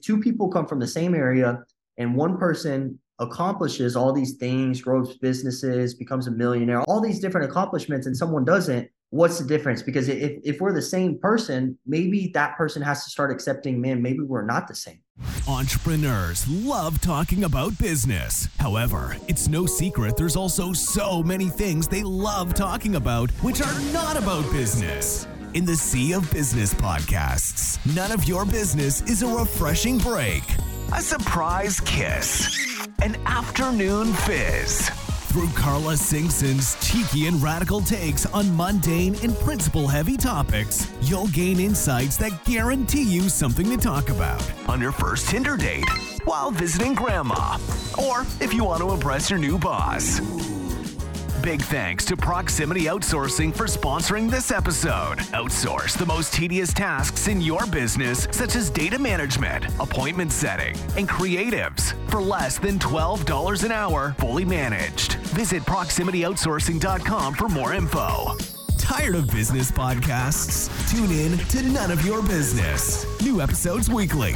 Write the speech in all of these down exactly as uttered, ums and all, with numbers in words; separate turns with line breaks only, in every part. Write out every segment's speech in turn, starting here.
two people come from the same area and one person accomplishes all these things, grows businesses, becomes a millionaire, all these different accomplishments, and someone doesn't, what's the difference? Because if, if we're the same person, maybe that person has to start accepting, man, maybe we're not the same.
Entrepreneurs love talking about business. However, it's no secret there's also so many things they love talking about which are not about business. In the sea of business podcasts, None of Your Business is a refreshing break, a surprise kiss, an afternoon fizz. Through Carla Singson's cheeky and radical takes on mundane and principle-heavy topics, you'll gain insights that guarantee you something to talk about on your first Tinder date, while visiting grandma, or if you want to impress your new boss. Big thanks to Proximity Outsourcing for sponsoring this episode. Outsource the most tedious tasks in your business, such as data management, appointment setting, and creatives for less than twelve dollars an hour, fully managed. Visit proximity outsourcing dot com for more info. Tired of business podcasts? Tune in to None of Your Business. New episodes weekly.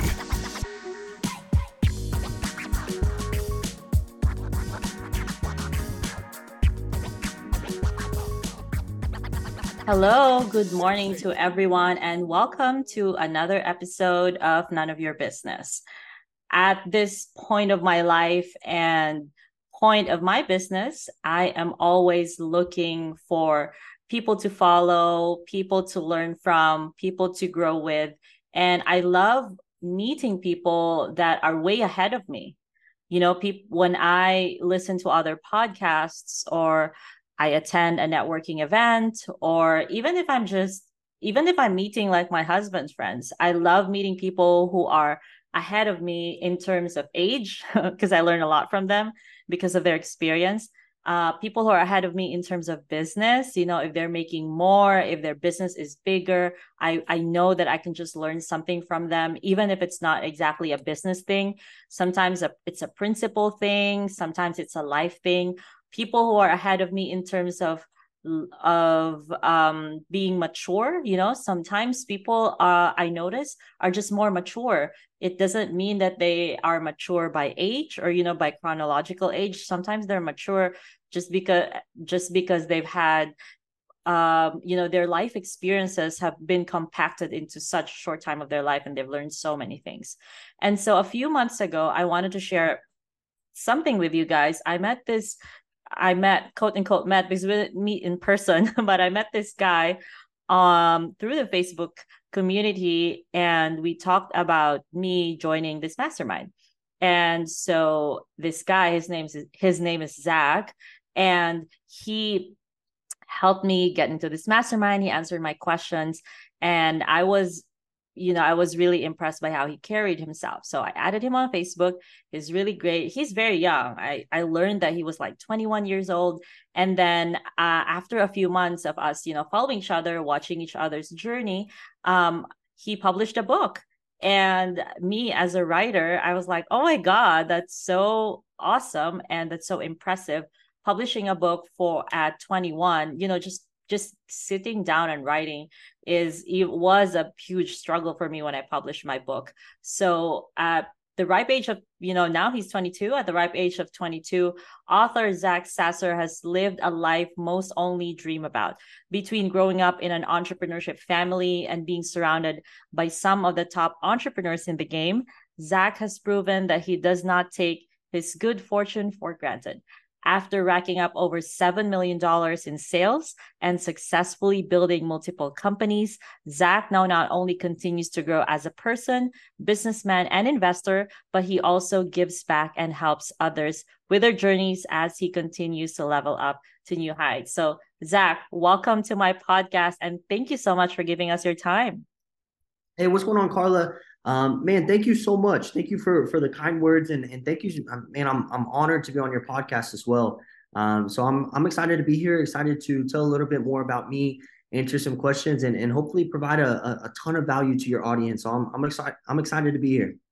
Hello, good morning to everyone, and welcome to another episode of None of Your Business. At this point of my life and point of my business, I am always looking for people to follow, people to learn from, people to grow with. And I love meeting people that are way ahead of me. You know, people, when I listen to other podcasts or I attend a networking event, or even if I'm just, even if I'm meeting like my husband's friends, I love meeting people who are ahead of me in terms of age, because I learn a lot from them because of their experience. Uh, people who are ahead of me in terms of business, you know, if they're making more, if their business is bigger, I, I know that I can just learn something from them, even if it's not exactly a business thing. Sometimes a, it's a principle thing. Sometimes it's a life thing. People who are ahead of me in terms of of um, being mature, you know, sometimes people uh, I notice are just more mature. It doesn't mean that they are mature by age or, you know, by chronological age. Sometimes they're mature just because just because they've had, um, you know, their life experiences have been compacted into such a short time of their life, and they've learned so many things. And so a few months ago, I wanted to share something with you guys. I met this I met, quote unquote, met because we didn't meet in person, but I met this guy um, through the Facebook community, and we talked about me joining this mastermind. And so this guy, his name is his name is Zach, and he helped me get into this mastermind. He answered my questions, and I was you know, I was really impressed by how he carried himself. So I added him on Facebook. He's really great. He's very young. I, I learned that he was like twenty-one years old. And then uh, after a few months of us, you know, following each other, watching each other's journey, um, he published a book. And me as a writer, I was like, oh my God, that's so awesome. And that's so impressive. Publishing a book for at twenty-one, you know, just just sitting down and writing is it was a huge struggle for me when I published my book. So at the ripe age of, you know, now he's twenty-two, at the ripe age of twenty-two, author Zach Sasser has lived a life most only dream about. Between growing up in an entrepreneurship family and being surrounded by some of the top entrepreneurs in the game, Zach has proven that he does not take his good fortune for granted. After racking up over seven million dollars in sales and successfully building multiple companies, Zach now not only continues to grow as a person, businessman, and investor, but he also gives back and helps others with their journeys as he continues to level up to new heights. So, Zach, welcome to my podcast, and thank you so much for giving us your time.
Hey, what's going on, Carla? Um, man, thank you so much. Thank you for for the kind words, and and thank you, um, man. I'm I'm honored to be on your podcast as well. Um, so I'm I'm excited to be here. Excited to tell a little bit more about me, answer some questions, and and hopefully provide a a, a ton of value to your audience. So I'm I'm excited I'm excited to be here.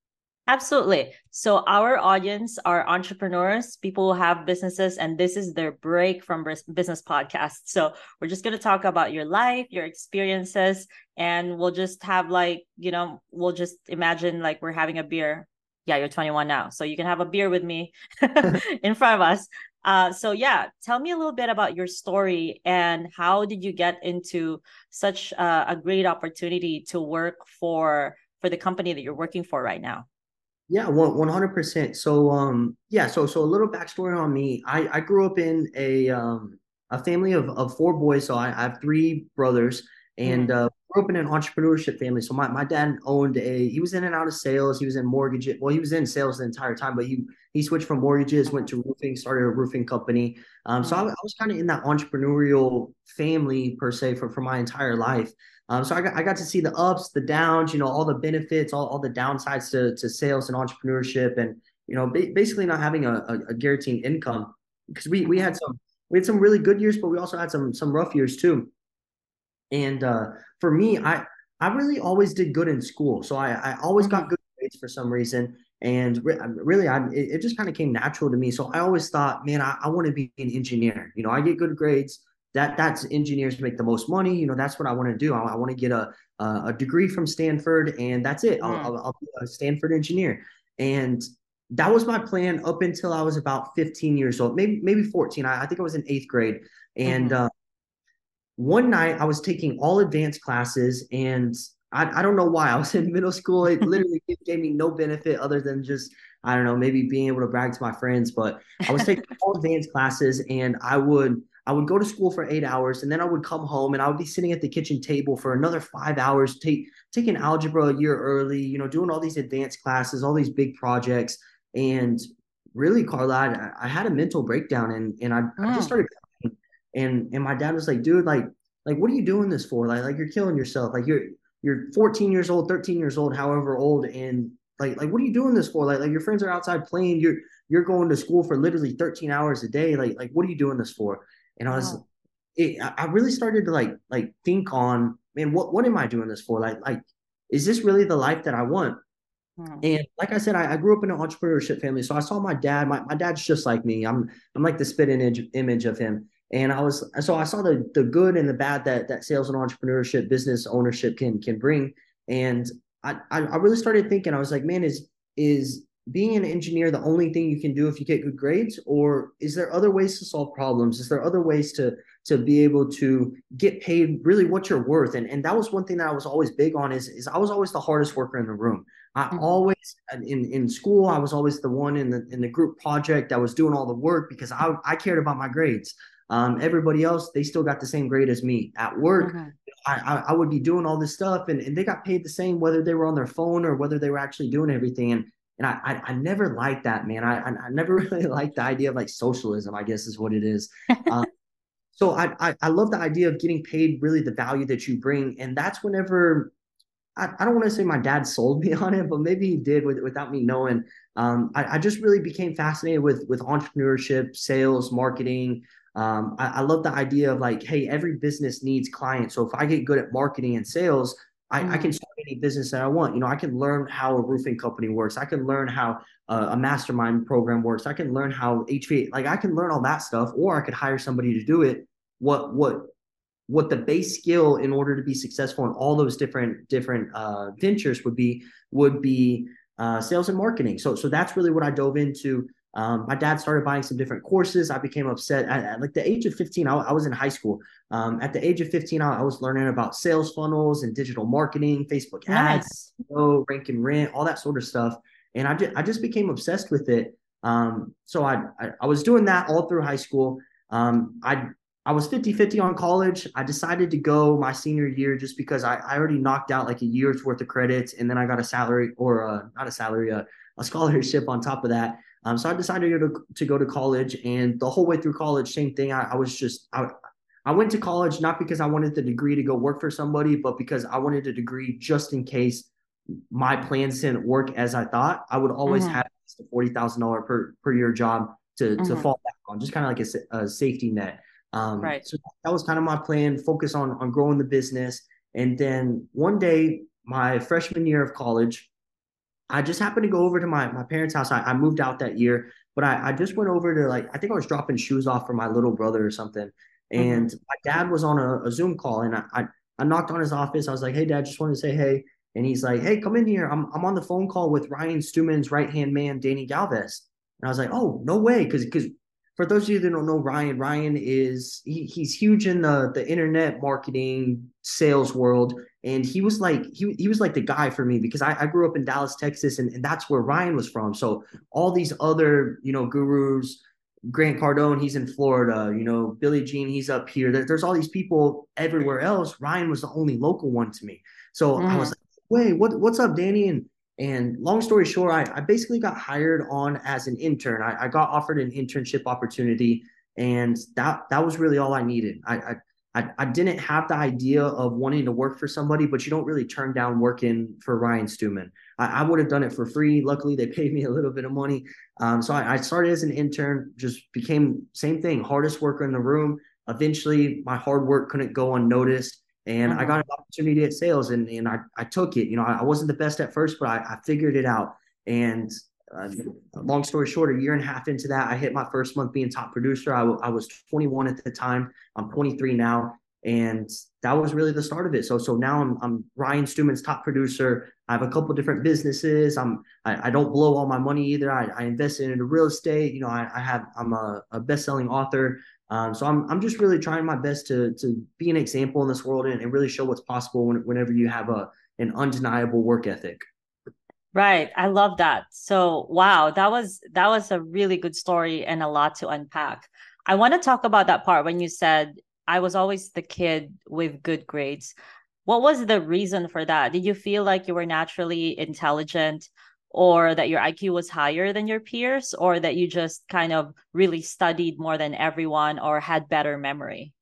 Absolutely. So our audience are entrepreneurs, people who have businesses, and this is their break from business podcast. So we're just going to talk about your life, your experiences, and we'll just have like, you know, we'll just imagine like we're having a beer. Yeah, you're twenty-one now, so you can have a beer with me in front of us. Uh, so yeah, tell me a little bit about your story and how did you get into such a, a great opportunity to work for for the company that you're working for right now?
Yeah, one one hundred percent. So um yeah, so so a little backstory on me. I I grew up in a um a family of of four boys. So I, I have three brothers and
Mm-hmm.
uh grew up in an entrepreneurship family. So my, my dad owned a he was in and out of sales, he was in mortgages. Well, he was in sales the entire time, but he he switched from mortgages, went to roofing, started a roofing company. Um so I, I was kind of in that entrepreneurial family per se for for my entire life. Um, so I got, I got to see the ups, the downs, you know, all the benefits, all, all the downsides to, to sales and entrepreneurship, and you know, ba- basically not having a, a, a guaranteed income because we we had some we had some really good years, but we also had some some rough years too. And uh, for me, I I really always did good in school, so I I always got
Mm-hmm.
good grades for some reason. And re- really, I it, it just kind of came natural to me. So I always thought, man, I, I want to be an engineer. You know, I get good grades. That that's engineers make the most money. You know, that's what I want to do. I, I want to get a, a a degree from Stanford, and that's it. I'll,
Mm-hmm.
I'll, I'll be a Stanford engineer. And that was my plan up until I was about fifteen years old, maybe maybe fourteen. I, I think I was in eighth grade, and
Mm-hmm.
uh, one night I was taking all advanced classes and I, I don't know why I was in middle school. It literally gave me no benefit other than just, I don't know, maybe being able to brag to my friends, but I was taking all advanced classes and I would, I would go to school for eight hours and then I would come home and I would be sitting at the kitchen table for another five hours, take, taking algebra a year early, you know, doing all these advanced classes, all these big projects. And really, Carla, I, I had a mental breakdown and, and I, I just
Mm.
started and and my dad was like, dude, like, like what are you doing this for? Like, like you're killing yourself. Like you're you're fourteen years old, thirteen years old, however old, and like like what are you doing this for? Like like your friends are outside playing. You're you're going to school for literally thirteen hours a day. Like like what are you doing this for? And I was
Wow.
it, I really started to like like think on, man, what what am I doing this for? Like like is this really the life that I want?
Mm.
And like I said, I, I grew up in an entrepreneurship family. So I saw my dad, my, my dad's just like me. I'm I'm like the spit image image of him. And I was so I saw the the good and the bad that that sales and entrepreneurship, business ownership can can bring. And I I, I really started thinking, I was like, man, is is being an engineer the only thing you can do if you get good grades? Or is there other ways to solve problems? Is there other ways to to be able to get paid really what you're worth? And and that was one thing that I was always big on is, is I was always the hardest worker in the room. I
Mm-hmm.
always in in school I was always the one in the in the group project that was doing all the work because I I cared about my grades. Um, everybody else they still got the same grade as me. At work,
Mm-hmm.
I, I I would be doing all this stuff and, and they got paid the same whether they were on their phone or whether they were actually doing everything. And and I I, I never liked that, man. I, I I never really liked the idea of like socialism, I guess is what it is. Um, so I, I I love the idea of getting paid really the value that you bring, and that's whenever I, I don't want to say my dad sold me on it, but maybe he did with, without me knowing. Um, I, I just really became fascinated with with entrepreneurship, sales, marketing. Um, I, I love the idea of like, hey, every business needs clients. So if I get good at marketing and sales, I, I can
Mm-hmm.
start any business that I want. You know, I can learn how a roofing company works. I can learn how uh, a mastermind program works. I can learn how H V A, like I can learn all that stuff, or I could hire somebody to do it. What what what the base skill in order to be successful in all those different different uh, ventures would be would be uh, sales and marketing. So so that's really what I dove into. Um, my dad started buying some different courses. I became upset at, at like the age of fifteen. I, I was in high school. Um, at the age of fifteen, I, I was learning about sales funnels and digital marketing, Facebook ads,
Nice.
rank and rent, all that sort of stuff. And I just I just became obsessed with it. Um, so I, I I was doing that all through high school. Um, I I was fifty fifty on college. I decided to go my senior year just because I, I already knocked out like a year's worth of credits and then I got a salary or a, not a salary, a, a scholarship on top of that. Um, so I decided to go to, to go to college and the whole way through college, same thing. I, I was just, I, I went to college not because I wanted the degree to go work for somebody, but because I wanted a degree just in case my plans didn't work as I thought. I would always
Mm-hmm.
have a forty thousand dollars per, per year job to, to
Mm-hmm.
fall back on, just kind of like a, a safety net. Um,
Right.
so that was kind of my plan, focus on on growing the business. And then one day, my freshman year of college, I just happened to go over to my, my parents' house. I, I moved out that year, but I, I just went over to like, I think I was dropping shoes off for my little brother or something.
Mm-hmm.
And my dad was on a, a Zoom call and I, I, I knocked on his office. I was like, hey, dad, just wanted to say hey. And he's like, hey, come in here. I'm, I'm on the phone call with Ryan Stewman's right hand man, Danny Galvez. And I was like, oh, no way. Cause, cause for those of you that don't know Ryan, Ryan is he, he's huge in the the internet marketing sales world, and he was like he he was like the guy for me because I, I grew up in Dallas, Texas, and, and that's where Ryan was from. So all these other you know gurus, Grant Cardone, he's in Florida, you know Billy Jean, he's up here. There, there's all these people everywhere else. Ryan was the only local one to me. So I was
Mm-hmm.
like, wait, what what's up, Danny? And and long story short, I, I basically got hired on as an intern. I, I got offered an internship opportunity, and that that was really all I needed. I, I I didn't have the idea of wanting to work for somebody, but you don't really turn down working for Ryan Stewman. I, I would have done it for free. Luckily, they paid me a little bit of money. Um, so I, I started as an intern, just became same thing, hardest worker in the room. Eventually, my hard work couldn't go unnoticed and I got
Mm-hmm.
an opportunity at sales and, and I, I took it. You know, I, I wasn't the best at first, but I, I figured it out. And uh, long story short, a year and a half into that, I hit my first month being top producer. I, w- I was twenty-one at the time. I'm twenty-three now. And that was really the start of it. So, so now I'm, I'm Ryan Stewman's top producer. I have a couple different businesses. I'm, I, I don't blow all my money either. I, I invest in into real estate. You know, I, I have, I'm a, a best-selling author. Um, so I'm I'm just really trying my best to to be an example in this world and, and really show what's possible when, whenever you have a an undeniable work ethic.
Right. I love that. So, wow, that was that was a really good story and a lot to unpack. I want to talk about that part when you said I was always the kid with good grades. What was the reason for that? Did you feel like you were naturally intelligent or that your I Q was higher than your peers or that you just kind of really studied more than everyone or had better memory?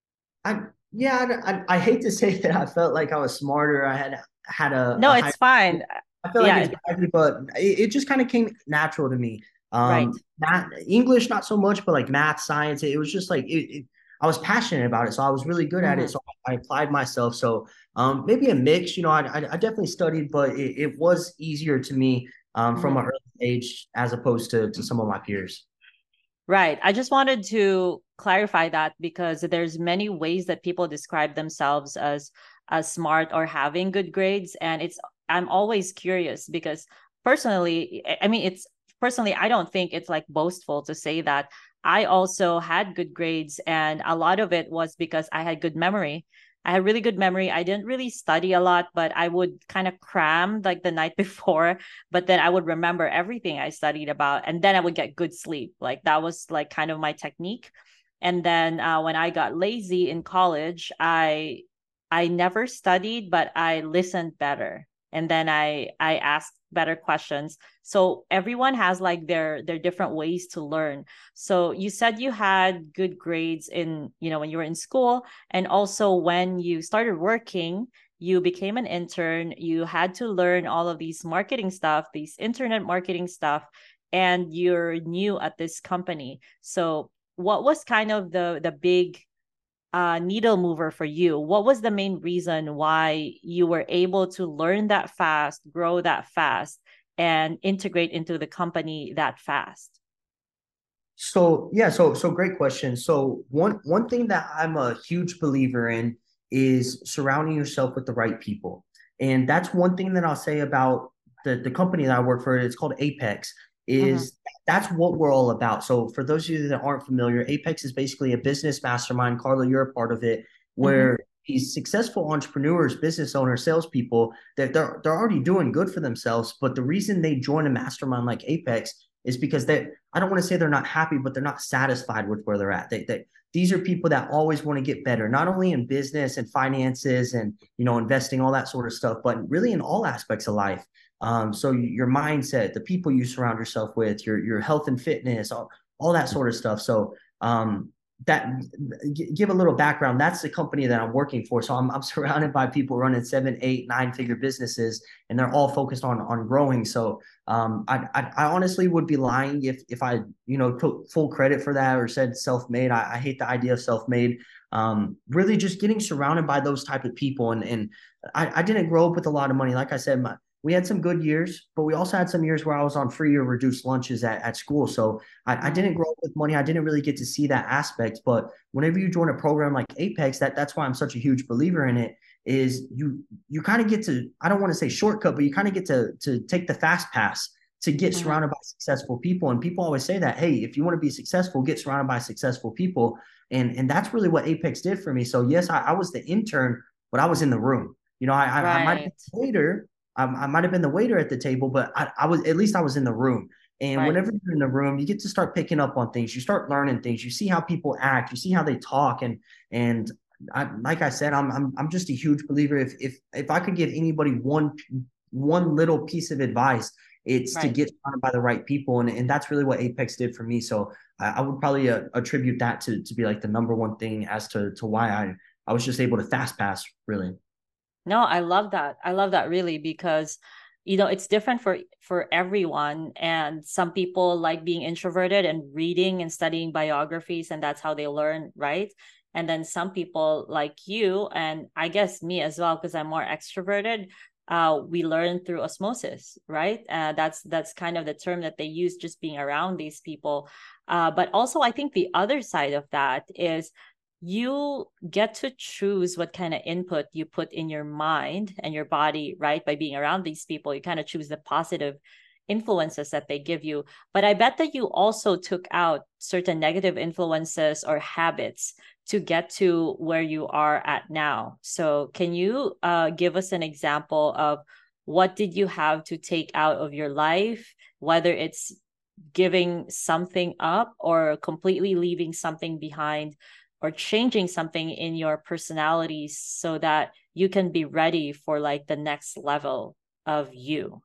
I yeah, I, I, I hate to say that I felt like I was smarter. I had had a,
No,
a higher.
it's fine.
I feel like
Yeah,
it's braggy, but it, it just kind of came natural to me.
right.
Um, math, English, not so much, but like math, science, it, it was just like it, it, I was passionate about it, so I was really good at it.
Mhm.
So I applied myself. So um, maybe a mix. You know, I, I, I definitely studied, but it, it was easier to me um, from an
Mhm.
early age as opposed to to some of my peers.
Right. I just wanted to clarify that because there's many ways that people describe themselves as as smart or having good grades, and it's I'm always curious because personally, I I mean, it's personally I don't think it's like boastful to say that I also had good grades, and a lot of it was because I had good memory. I had really good memory. I didn't really study a lot, but I would kind of cram like the night before, but then I would remember everything I studied about, and then I would get good sleep. Like that was like kind of my technique. And then uh, when I got lazy in college, I I never studied, but I listened better, and then I I asked better questions. So everyone has like their their different ways to learn. So you said you had good grades in you know when you were in school, and also when you started working you became an intern, you had to learn all of these marketing stuff, these internet marketing stuff, and you're new at this company. So what was kind of the the big uh, needle mover for you? What was the main reason why you were able to learn that fast, grow that fast, and integrate into the company that fast?
So yeah, so so great question. So one one thing that I'm a huge believer in is surrounding yourself with the right people. And that's one thing that I'll say about the, the company that I work for. It's called Apex,
Mm-hmm.
is that's what we're all about. So for those of you that aren't familiar, Apex is basically a business mastermind. Carla, you're a part of it,
Mm-hmm.
where these successful entrepreneurs, business owners, salespeople, that they're they're already doing good for themselves. But the reason they join a mastermind like Apex is because they I don't want to say they're not happy, but they're not satisfied with where they're at. They, they these are people that always want to get better, not only in business and finances and you know investing, all that sort of stuff, but really in all aspects of life. Um, so your mindset, the people you surround yourself with, your your health and fitness, all, all that sort of stuff. So um, that give a little background. That's the company that I'm working for. So I'm I'm surrounded by people running seven, eight, nine figure businesses, and they're all focused on on growing. So um, I, I, I honestly would be lying if if I you know took full credit for that or said self-made. I, I hate the idea of self-made. Um, really, just getting surrounded by those type of people, and and I, I didn't grow up with a lot of money. Like I said, my we had some good years, but we also had some years where I was on free or reduced lunches at, at school. So I, I
Mm.
didn't grow up with money. I didn't really get to see that aspect. But whenever you join a program like Apex, that that's why I'm such a huge believer in it. Is you you kind of get to, I don't want to say shortcut, but you kind of get to to take the fast pass to get
Mhm.
surrounded by successful people. And people always say that, hey, if you want to be successful, get surrounded by successful people. And and that's really what Apex did for me. So yes, I, I was the intern, but I was in the room. You know, I I, I might have been
Right,
the waiter, I, I might have been the waiter at the table, but I, I was, at least I was in the room. And
right.
whenever you're in the room, you get to start picking up on things. You start learning things. You see how people act. You see how they talk. And and I, like I said, I'm I'm I'm just a huge believer. If if if I could give anybody one one little piece of advice, it's to
Right.
get surrounded by the right people, and and that's really what Apex did for me. So I, I would probably uh, attribute that to to be like the number one thing as to to why I I was just able to fast pass really.
No, I love that. I love that really because you know it's different for for everyone, and some people like being introverted and reading and studying biographies, and that's how they learn, right? And then some people like you, and I guess me as well, because I'm more extroverted. Uh, we learn through osmosis, right? Uh, that's that's kind of the term that they use, just being around these people. Uh, but also, I think the other side of that is you get to choose what kind of input you put in your mind and your body, right? By being around these people, you kind of choose the positive influences that they give you. But I bet that you also took out certain negative influences or habits to get to where you are at now. So can you uh, give us an example of what did you have to take out of your life, whether it's giving something up or completely leaving something behind or changing something in your personality so that you can be ready for like the next level of you?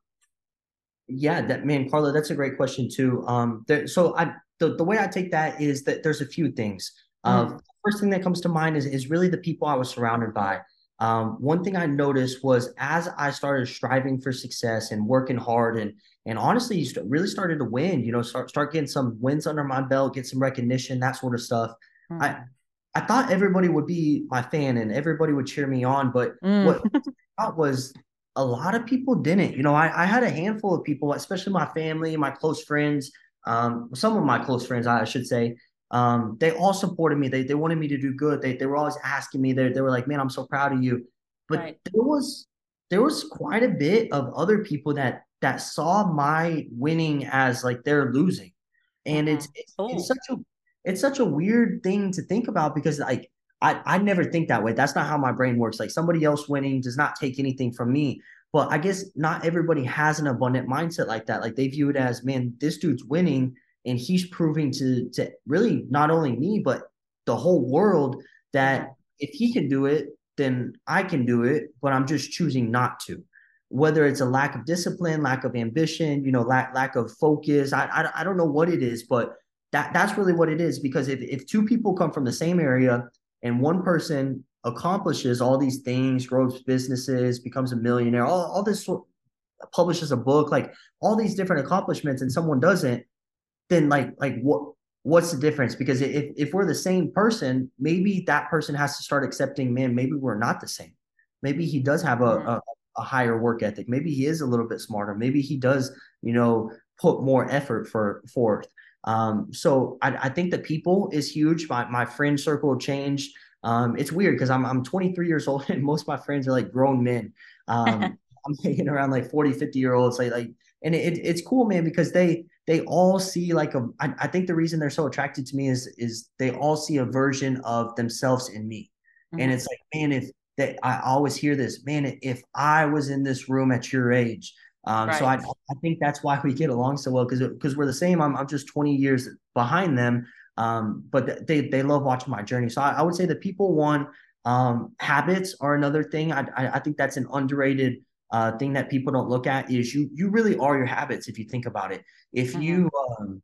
Yeah, that man, Carla, that's a great question too. Um, there, so I the, the way I take that is that there's a few things. Uh,
Mm-hmm.
first thing that comes to mind is is really the people I was surrounded by. Um, one thing I noticed was as I started striving for success and working hard and and honestly st- really started to win, you know, start start getting some wins under my belt, get some recognition, that sort of stuff. I
Mm.
I thought everybody would be my fan and everybody would cheer me on, but
Mm.
what out was a lot of people didn't. You know, I, I had a handful of people, especially my family, my close friends, um, some of my close friends, I should say. Um, they all supported me. They they wanted me to do good. They they were always asking me. They they were like, "Man, I'm so proud of you." But
Right.
there was there was quite a bit of other people that that saw my winning as like they're losing, and
Mm-hmm.
it's it's it's
Oh,
such a it's such a weird thing to think about because like I, I never think that way. That's not how my brain works. Like somebody else winning does not take anything from me. But I guess not everybody has an abundant mindset like that. Like they view it as, man, this dude's winning and he's proving to to really not only me, but the whole world that
mm-hmm.
if he can do it, then I can do it, but I'm just choosing not to. Whether it's a lack of discipline, lack of ambition, you know, lack lack of focus. I I, I don't know what it is, but that that's really what it is. Because if if two people come from the same area and one person accomplishes all these things, grows businesses, becomes a millionaire, all, all this sort, publishes a book, like all these different accomplishments, and someone doesn't, then like like what what's the difference? Because if if we're the same person, maybe that person has to start accepting, man, maybe we're not the same. Maybe he does have a,
Mm-hmm.
a, a higher work ethic. Maybe he is a little bit smarter. Maybe he does, you know, put more effort for forth. Um, so I, I think that people is huge. My my friend circle changed. Um, it's weird because I'm I'm twenty-three years old and most of my friends are like grown men. Um, I'm hanging around like forty, fifty year olds, like like, and it, it's cool, man, because they they all see like a I, I think the reason they're so attracted to me is is they all see a version of themselves in me. And
Mm-hmm.
it's like, man, if that I always hear this, man, if I was in this room at your age. Um, so I
Right.
I think that's why we get along so well because because we're the same. I'm I'm just twenty years behind them. Um, but they they love watching my journey. So I, I would say that people one um habits are another thing. I I, I think that's an underrated uh, thing that people don't look at is you you really are your habits if you think about it. If
Mm-hmm.
you um,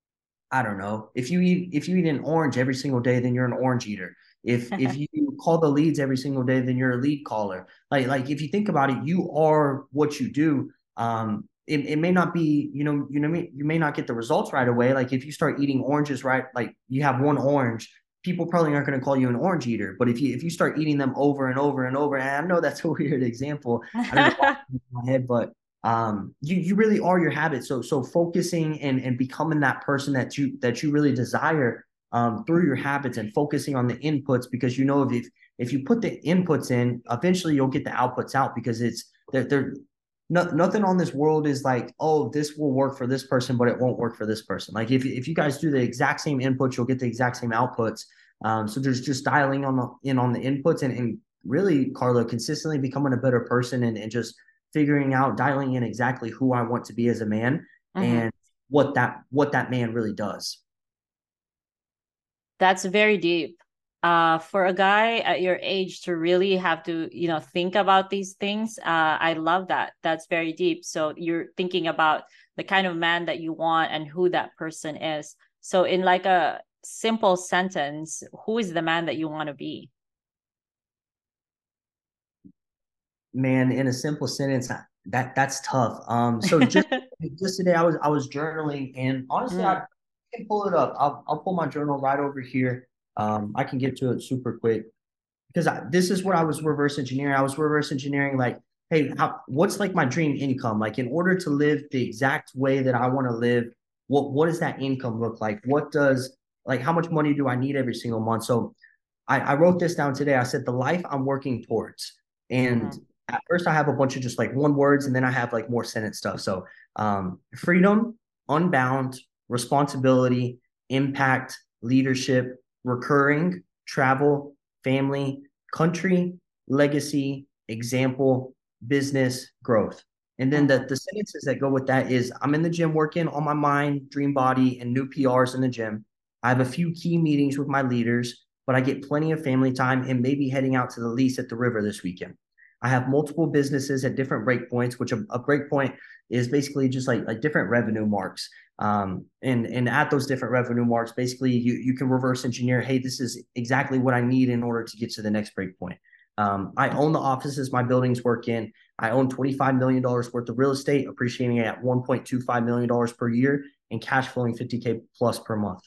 I don't know, if you eat if you eat an orange every single day, then you're an orange eater. If if you call the leads every single day, then you're a lead caller. Like like if you think about it, you are what you do. Um, it, it may not be, you know, you know, you may not get the results right away. Like if you start eating oranges, right? Like you have one orange, people probably aren't going to call you an orange eater. But if you if you start eating them over and over and over, and I know that's a weird example. I don't know why it's in my head, but um, you you really are your habits. So so focusing and and becoming that person that you that you really desire um, through your habits and focusing on the inputs, because you know if if you put the inputs in, eventually you'll get the outputs out, because it's they're, they're no, nothing on this world is like, oh, this will work for this person, but it won't work for this person. Like if, if you guys do the exact same inputs, you'll get the exact same outputs. Um, so there's just dialing on the in on the inputs and, and really, Carla, consistently becoming a better person and, and just figuring out, dialing in exactly who I want to be as a man
Mm-hmm.
and what that what that man really does.
That's very deep. Uh, for a guy at your age to really have to, you know, think about these things, uh, I love that. That's very deep. So you're thinking about the kind of man that you want and who that person is. So in like a simple sentence, who is the man that you want to be?
Man, in a simple sentence, that that's tough. Um, so just just today, I was I was journaling, and honestly,
Mm,
I can pull it up. I'll I'll pull my journal right over here. Um, I can get to it super quick because I, this is what I was reverse engineering. I was reverse engineering like, hey, how, what's like my dream income? Like, in order to live the exact way that I want to live, what what does that income look like? What does like how much money do I need every single month? So I, I wrote this down today. I said the life I'm working towards. And
mm,
at first I have a bunch of just like one words, and then I have like more sentence stuff. So um, freedom, unbound, responsibility, impact, leadership, recurring, travel, family, country, legacy, example, business, growth. And then the,
mm.
the sentences that go with that is I'm in the gym working on my mind, dream body, and new P Rs in the gym. I have a few key meetings with my leaders, but I get plenty of family time and maybe heading out to the lease at the river this weekend. I have multiple businesses at different break points, which a, a break point is basically just like, like different revenue marks. Um, and, and at those different revenue marks, basically you, you can reverse engineer, hey, this is exactly what I need in order to get to the next break point. Um, I own the offices my buildings work in. I own twenty-five million dollars worth of real estate, appreciating it at one point two five million dollars per year and cash flowing fifty K plus per month.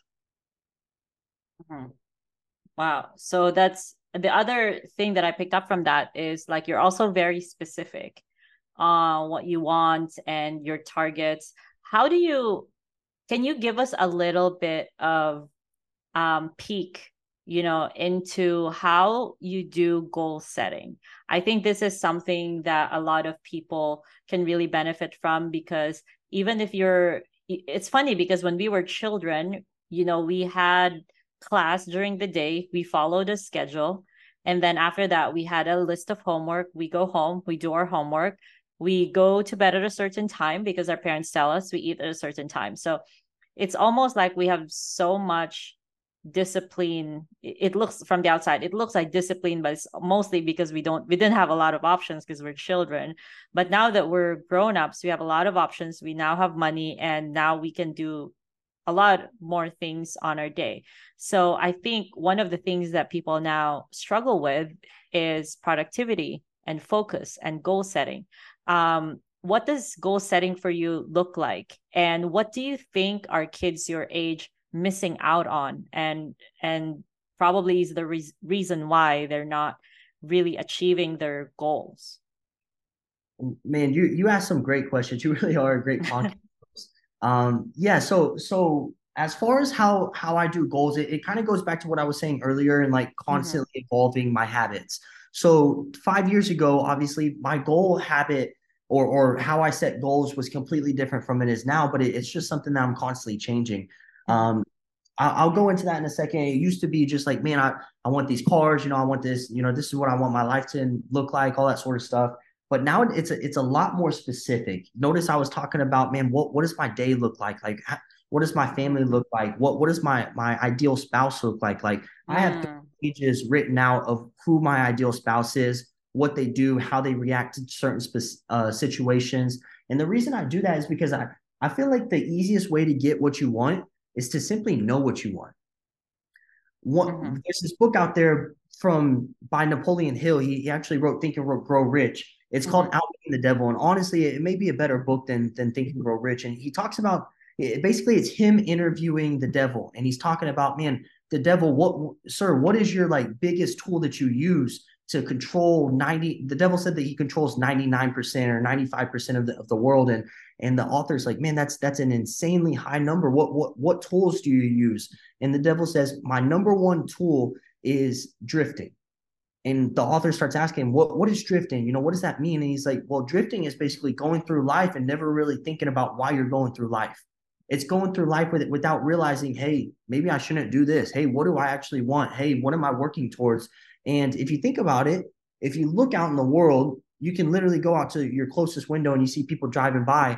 Mhm. Wow. So that's the other thing that I picked up from that is like you're also very specific on what you want and your targets. How do you, can you give us a little bit of um peek, you know, into how you do goal setting? I think this is something that a lot of people can really benefit from, because even if you're, it's funny because when we were children, you know, we had class during the day, we followed a schedule, and then after that we had a list of homework. We go home, we do our homework, we go to bed at a certain time because our parents tell us we eat at a certain time. So it's almost like we have so much discipline. It looks from the outside, it looks like discipline, but it's mostly because we don't we didn't have a lot of options because we're children. But now that we're grown-ups, we have a lot of options. We now have money, and now we can do a lot more things on our day. So I think one of the things that people now struggle with is productivity and focus and goal setting. Um, what does goal setting for you look like? And what do you think are kids your age missing out on? And and probably is the re- reason why they're not really achieving their goals.
Man, you you asked some great questions. You really are a great podcast. Um, yeah, so so as far as how how I do goals, it, it kind of goes back to what I was saying earlier and like
Mm-hmm.
constantly evolving my habits. So five years ago, obviously my goal habit or or how I set goals was completely different from it is now, but it, it's just something that I'm constantly changing.
Mm-hmm.
Um, I, will go into that in a second. It used to be just like, man, I, I want these cars, you know, I want this, you know, this is what I want my life to look like, all that sort of stuff. But now it's a, it's a lot more specific. Notice I was talking about, man, what, what does my day look like? Like, what does my family look like? What, what does my, my ideal spouse look like? Like I have
Mm-hmm.
pages written out of who my ideal spouse is, what they do, how they react to certain spe- uh, situations. And the reason I do that is because I, I feel like the easiest way to get what you want is to simply know what you want.
Mm-hmm.
One, there's this book out there from by Napoleon Hill. He, he actually wrote Think and Grow Rich. It's called
Mm-hmm.
Outwitting the Devil, and honestly, it may be a better book than than Think and Grow Rich. And he talks about it, basically it's him interviewing the devil, and he's talking about, man, the devil, what, sir, what is your like biggest tool that you use to control ninety? The devil said that he controls ninety-nine percent or ninety-five percent of the, of the world. And, and the author's like, man, that's, that's an insanely high number. What, what, what tools do you use? And the devil says, my number one tool is drifting. And the author starts asking, what, what is drifting? You know, what does that mean? And he's like, well, drifting is basically going through life and never really thinking about why you're going through life. It's going through life with it without realizing, hey, maybe I shouldn't do this. Hey, what do I actually want? Hey, what am I working towards? And if you think about it, if you look out in the world, you can literally go out to your closest window and you see people driving by.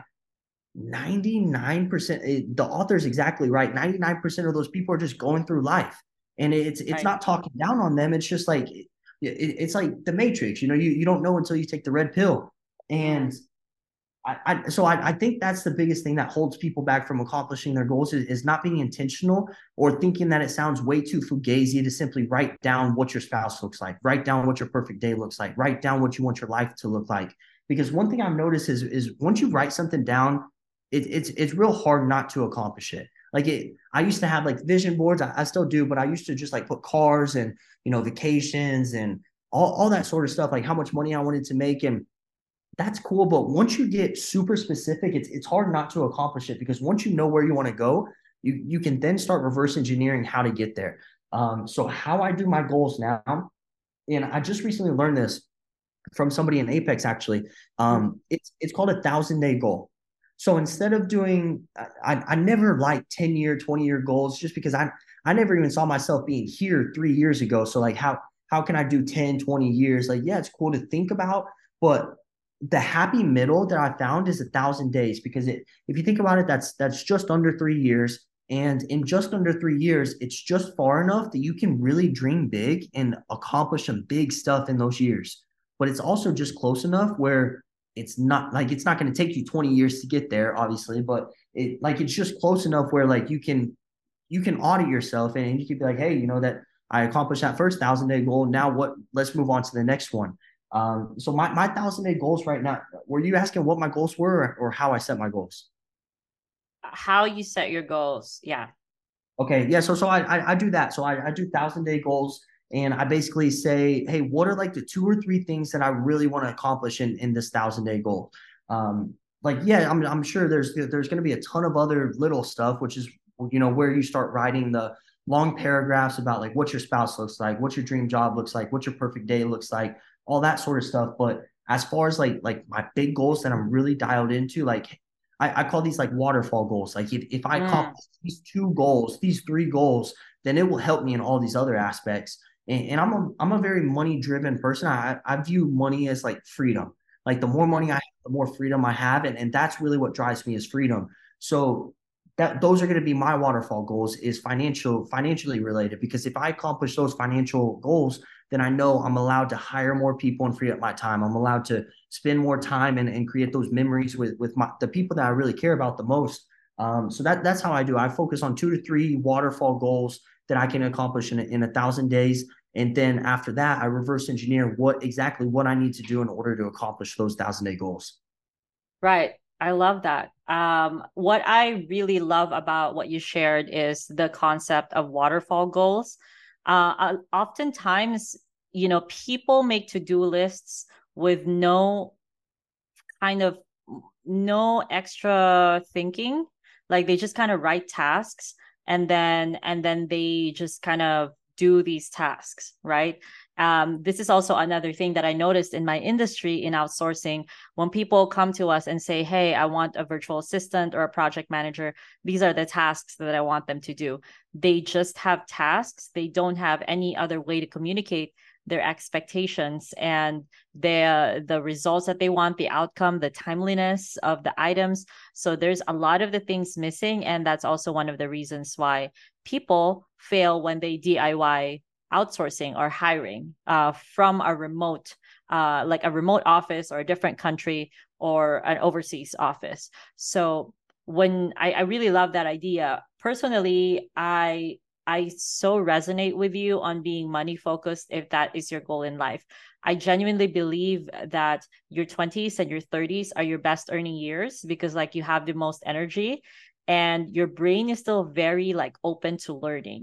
ninety-nine percent, it, the author's exactly right. ninety-nine percent of those people are just going through life. And it's it's
Right.
not talking down on them. It's just like, it, it's like the Matrix, you know, you, you don't know until you take the red pill. And I, I so I, I think that's the biggest thing that holds people back from accomplishing their goals is, is not being intentional or thinking that it sounds way too fugazi to simply write down what your spouse looks like, write down what your perfect day looks like, write down what you want your life to look like. Because one thing I've noticed is, is once you write something down, it, it's it's real hard not to accomplish it. Like it, I used to have like vision boards. I, I still do, but I used to just like put cars and, you know, vacations and all, all that sort of stuff, like how much money I wanted to make. And that's cool. But once you get super specific, it's it's hard not to accomplish it because once you know where you want to go, you you can then start reverse engineering how to get there. Um, so how I do my goals now, and I just recently learned this from somebody in Apex actually. Um, it's it's called a thousand day goal. So instead of doing, I, I never liked ten year, twenty year goals just because I I never even saw myself being here three years ago. So like how how can I do ten, twenty years? Like, yeah, it's cool to think about, but the happy middle that I found is a thousand days because it, if you think about it, that's that's just under three years. And in just under three years, it's just far enough that you can really dream big and accomplish some big stuff in those years. But it's also just close enough where it's not like it's not going to take you twenty years to get there, obviously, but it like it's just close enough where like you can you can audit yourself and you can be like, hey, you know that I accomplished that first thousand day goal. Now what? Let's move on to the next one. Um, so my, my thousand day goals right now, were you asking what my goals were or, or how I set my goals?
How you set your goals. Yeah.
Okay. Yeah. So, so I, I, I do that. So I, I do thousand day goals and I basically say, hey, what are like the two or three things that I really want to accomplish in, in this thousand day goal? Um, like, yeah, I'm, I'm sure there's, there's going to be a ton of other little stuff, which is, you know, where you start writing the long paragraphs about like what your spouse looks like, what your dream job looks like, what your perfect day looks like, all that sort of stuff. But as far as like like my big goals that I'm really dialed into, like I, I call these like waterfall goals. Like if, if I
Mm.
accomplish these two goals, these three goals, then it will help me in all these other aspects. And, and I'm a I'm a very money driven person. I I view money as like freedom. Like the more money I have, the more freedom I have, and and that's really what drives me is freedom. So that those are going to be my waterfall goals is financial financially related because if I accomplish those financial goals, then I know I'm allowed to hire more people and free up my time. I'm allowed to spend more time and, and create those memories with with my the people that I really care about the most. Um, so that that's how I do. I focus on two to three waterfall goals that I can accomplish in a, in a thousand days, and then after that, I reverse engineer what exactly what I need to do in order to accomplish those thousand day goals.
Right. I love that. Um, what I really love about what you shared is the concept of waterfall goals. Uh, uh, oftentimes, you know, people make to-do lists with no kind of no extra thinking. Like they just kind of write tasks and then and then they just kind of do these tasks, right? Um, this is also another thing that I noticed in my industry in outsourcing. When people come to us and say, hey, I want a virtual assistant or a project manager, these are the tasks that I want them to do. They just have tasks. They don't have any other way to communicate their expectations and the the results that they want, the outcome, the timeliness of the items. So there's a lot of the things missing, and that's also one of the reasons why people fail when they D I Y outsourcing or hiring uh, from a remote, uh, like a remote office or a different country or an overseas office. So when I, I really love that idea. Personally, I I so resonate with you on being money focused if that is your goal in life. I genuinely believe that your twenties and your thirties are your best earning years because like you have the most energy and your brain is still very like open to learning.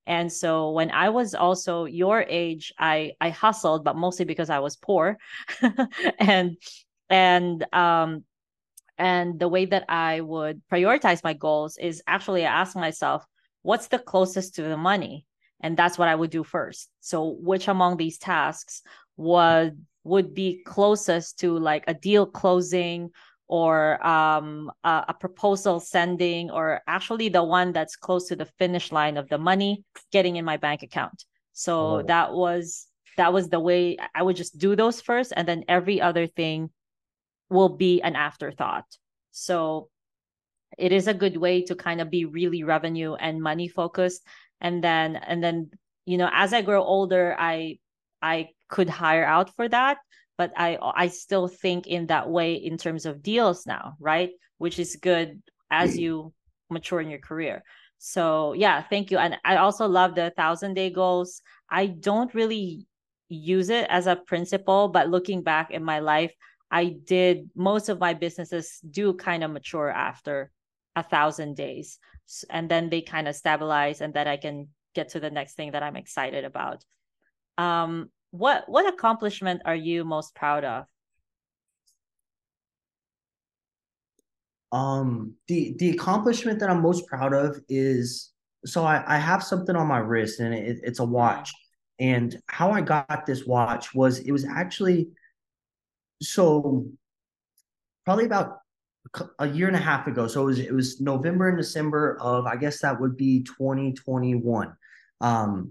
And so when I was also your age, I I hustled, but mostly because I was poor. and and um and the way that I would prioritize my goals is actually I ask myself, what's the closest to the money? And that's what I would do first. So which among these tasks would would be closest to like a deal closing, or um, a, a proposal sending, or actually the one that's close to the finish line of the money getting in my bank account. So
Oh,
that was that was the way I would just do those first, and then every other thing will be an afterthought. So it is a good way to kind of be really revenue and money focused. And then and then you know, as I grow older, I I could hire out for that, but I I still think in that way in terms of deals now, right? Which is good as you mature in your career. So yeah, thank you. And I also love the thousand day goals. I don't really use it as a principle, but looking back in my life, I did most of my businesses do kind of mature after a thousand days. And then they kind of stabilize, and then I can get to the next thing that I'm excited about. Um, what what accomplishment are you most proud of?
Um, the the accomplishment that I'm most proud of is, so I, I have something on my wrist, and it, it's a
Mm,
watch. And how I got this watch was, it was actually, so probably about a year and a half ago. So it was it was November and December of, I guess that would be twenty twenty-one. Um,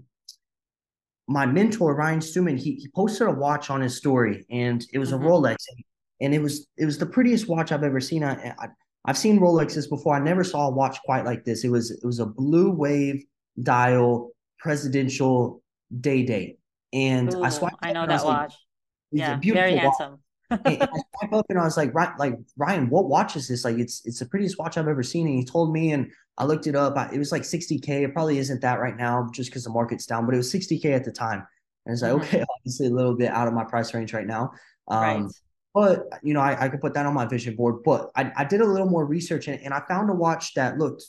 my mentor Ryan Stewman, he, he posted a watch on his story, and it was a
mm-hmm,
Rolex, and it was it was the prettiest watch I've ever seen. I, I I've seen Rolexes before. I never saw a watch quite like this. It was it was a blue wave dial presidential day date, and I
ooh,
swiped
I
up
know
and I was
that
like,
watch.
it's a
Yeah, very
beautiful watch.
handsome.
And, and I swipe up and I was like, right, like Ryan, what watch is this? Like, it's it's the prettiest watch I've ever seen. And he told me, and I looked it up. I, it was like sixty K. It probably isn't that right now, just because the market's down, but it was sixty K at the time. And it's like,
Hmm.
okay, obviously a little bit out of my price range right now.
Right.
Um, but you know, I, I could put that on my vision board. But I, I did a little more research, and, and I found a watch that looked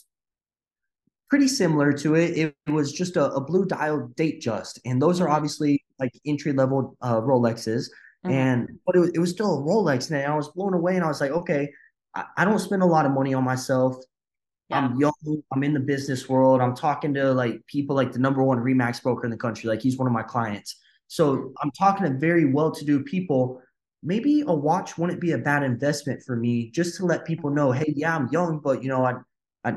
pretty similar to it. It, it was just a, a blue dial date just, and those are
Hmm.
obviously like entry level uh, Rolexes.
Hmm.
And but it, was- it was still a Rolex, and I was blown away. And I was like, okay, I, I don't spend a lot of money on myself.
Yeah.
I'm young. I'm in the business world. I'm talking to like people like the number one Remax broker in the country. Like, he's one of my clients.
Hmm.
So I'm talking to very well-to-do people. Maybe a watch wouldn't be a bad investment for me, just to let people
Hmm.
know, hey, yeah, I'm young, but you know, I, I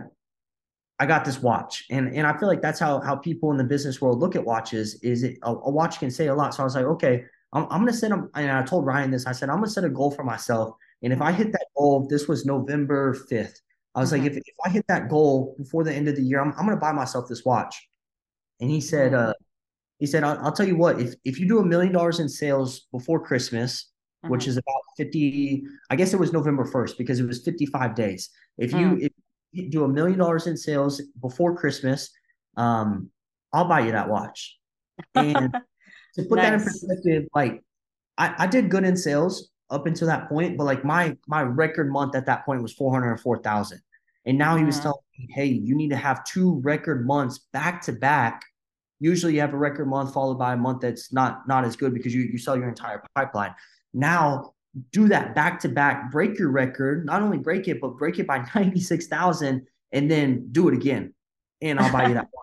I got this watch. And and I feel like that's how how people in the business world look at watches, is it a, a watch can say a lot. So I was like, okay, I'm, I'm gonna set them. And I told Ryan this. I said, I'm gonna set a goal for myself. And if I
Hmm.
hit that goal, this was November fifth. I was like,
Hmm.
if, if I hit that goal before the end of the year, I'm, I'm gonna buy myself this watch. And he said,
Hmm.
uh, he said, I'll, I'll tell you what, if if you do a million dollars in sales before Christmas, which
Hmm.
is about fifty, I guess it was November first because it was fifty-five days. If you
Hmm.
if you do a million dollars in sales before Christmas, um, I'll buy you that watch. And to put that in
Nice.
perspective, like I, I did good in sales up until that point, but like my my record month at that point was four hundred four thousand. And now he was
Hmm.
telling me, hey, you need to have two record months back to back. Usually you have a record month followed by a month that's not not as good because you, you sell your entire pipeline. Now do that back to back, break your record, not only break it, but break it by ninety-six thousand, and then do it again. And I'll buy you that.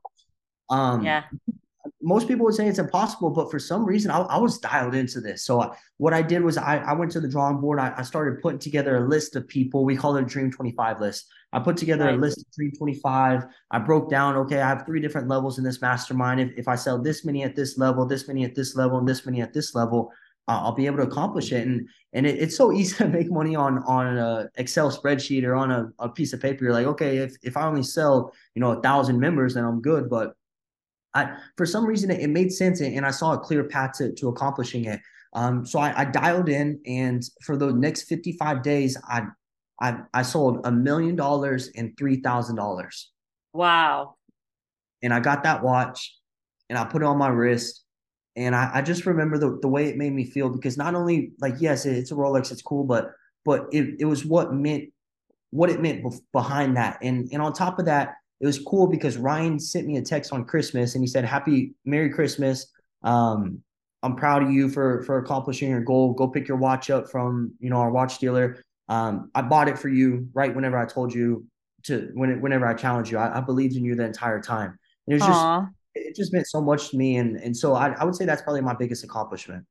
Um,
Yeah.
Most people would say it's impossible, but for some reason, I, I was dialed into this. So I, what I did was I, I went to the drawing board. I, I started putting together a list of people. We call it a Dream twenty-five list. I put together a
Right.
list of Dream twenty-five. I broke down, okay, I have three different levels in this mastermind. If, if I sell this many at this level, this many at this level, and this many at this level, uh, I'll be able to accomplish it. And and it, it's so easy to make money on on an Excel spreadsheet or on a, a piece of paper. You're like, okay, if, if I only sell, you know, a thousand members, then I'm good. But I, for some reason, it, it made sense, and I saw a clear path to, to accomplishing it. Um, so I, I dialed in, and for the next fifty-five days, I I, I sold a million dollars and three thousand dollars,
Wow.
and I got that watch, and I put it on my wrist, and I, I just remember the, the way it made me feel, because not only like, yes, it's a Rolex, it's cool, but but it, it was what meant what it meant behind that, and and on top of that, it was cool because Ryan sent me a text on Christmas and he said, Happy Merry Christmas. Um, I'm proud of you for for accomplishing your goal. Go pick your watch up from, you know, our watch dealer. Um, I bought it for you right whenever I told you to when it, whenever I challenged you. I, I believed in you the entire time. And it's just
Aw.
it just meant so much to me. And and so I, I would say that's probably my biggest accomplishment.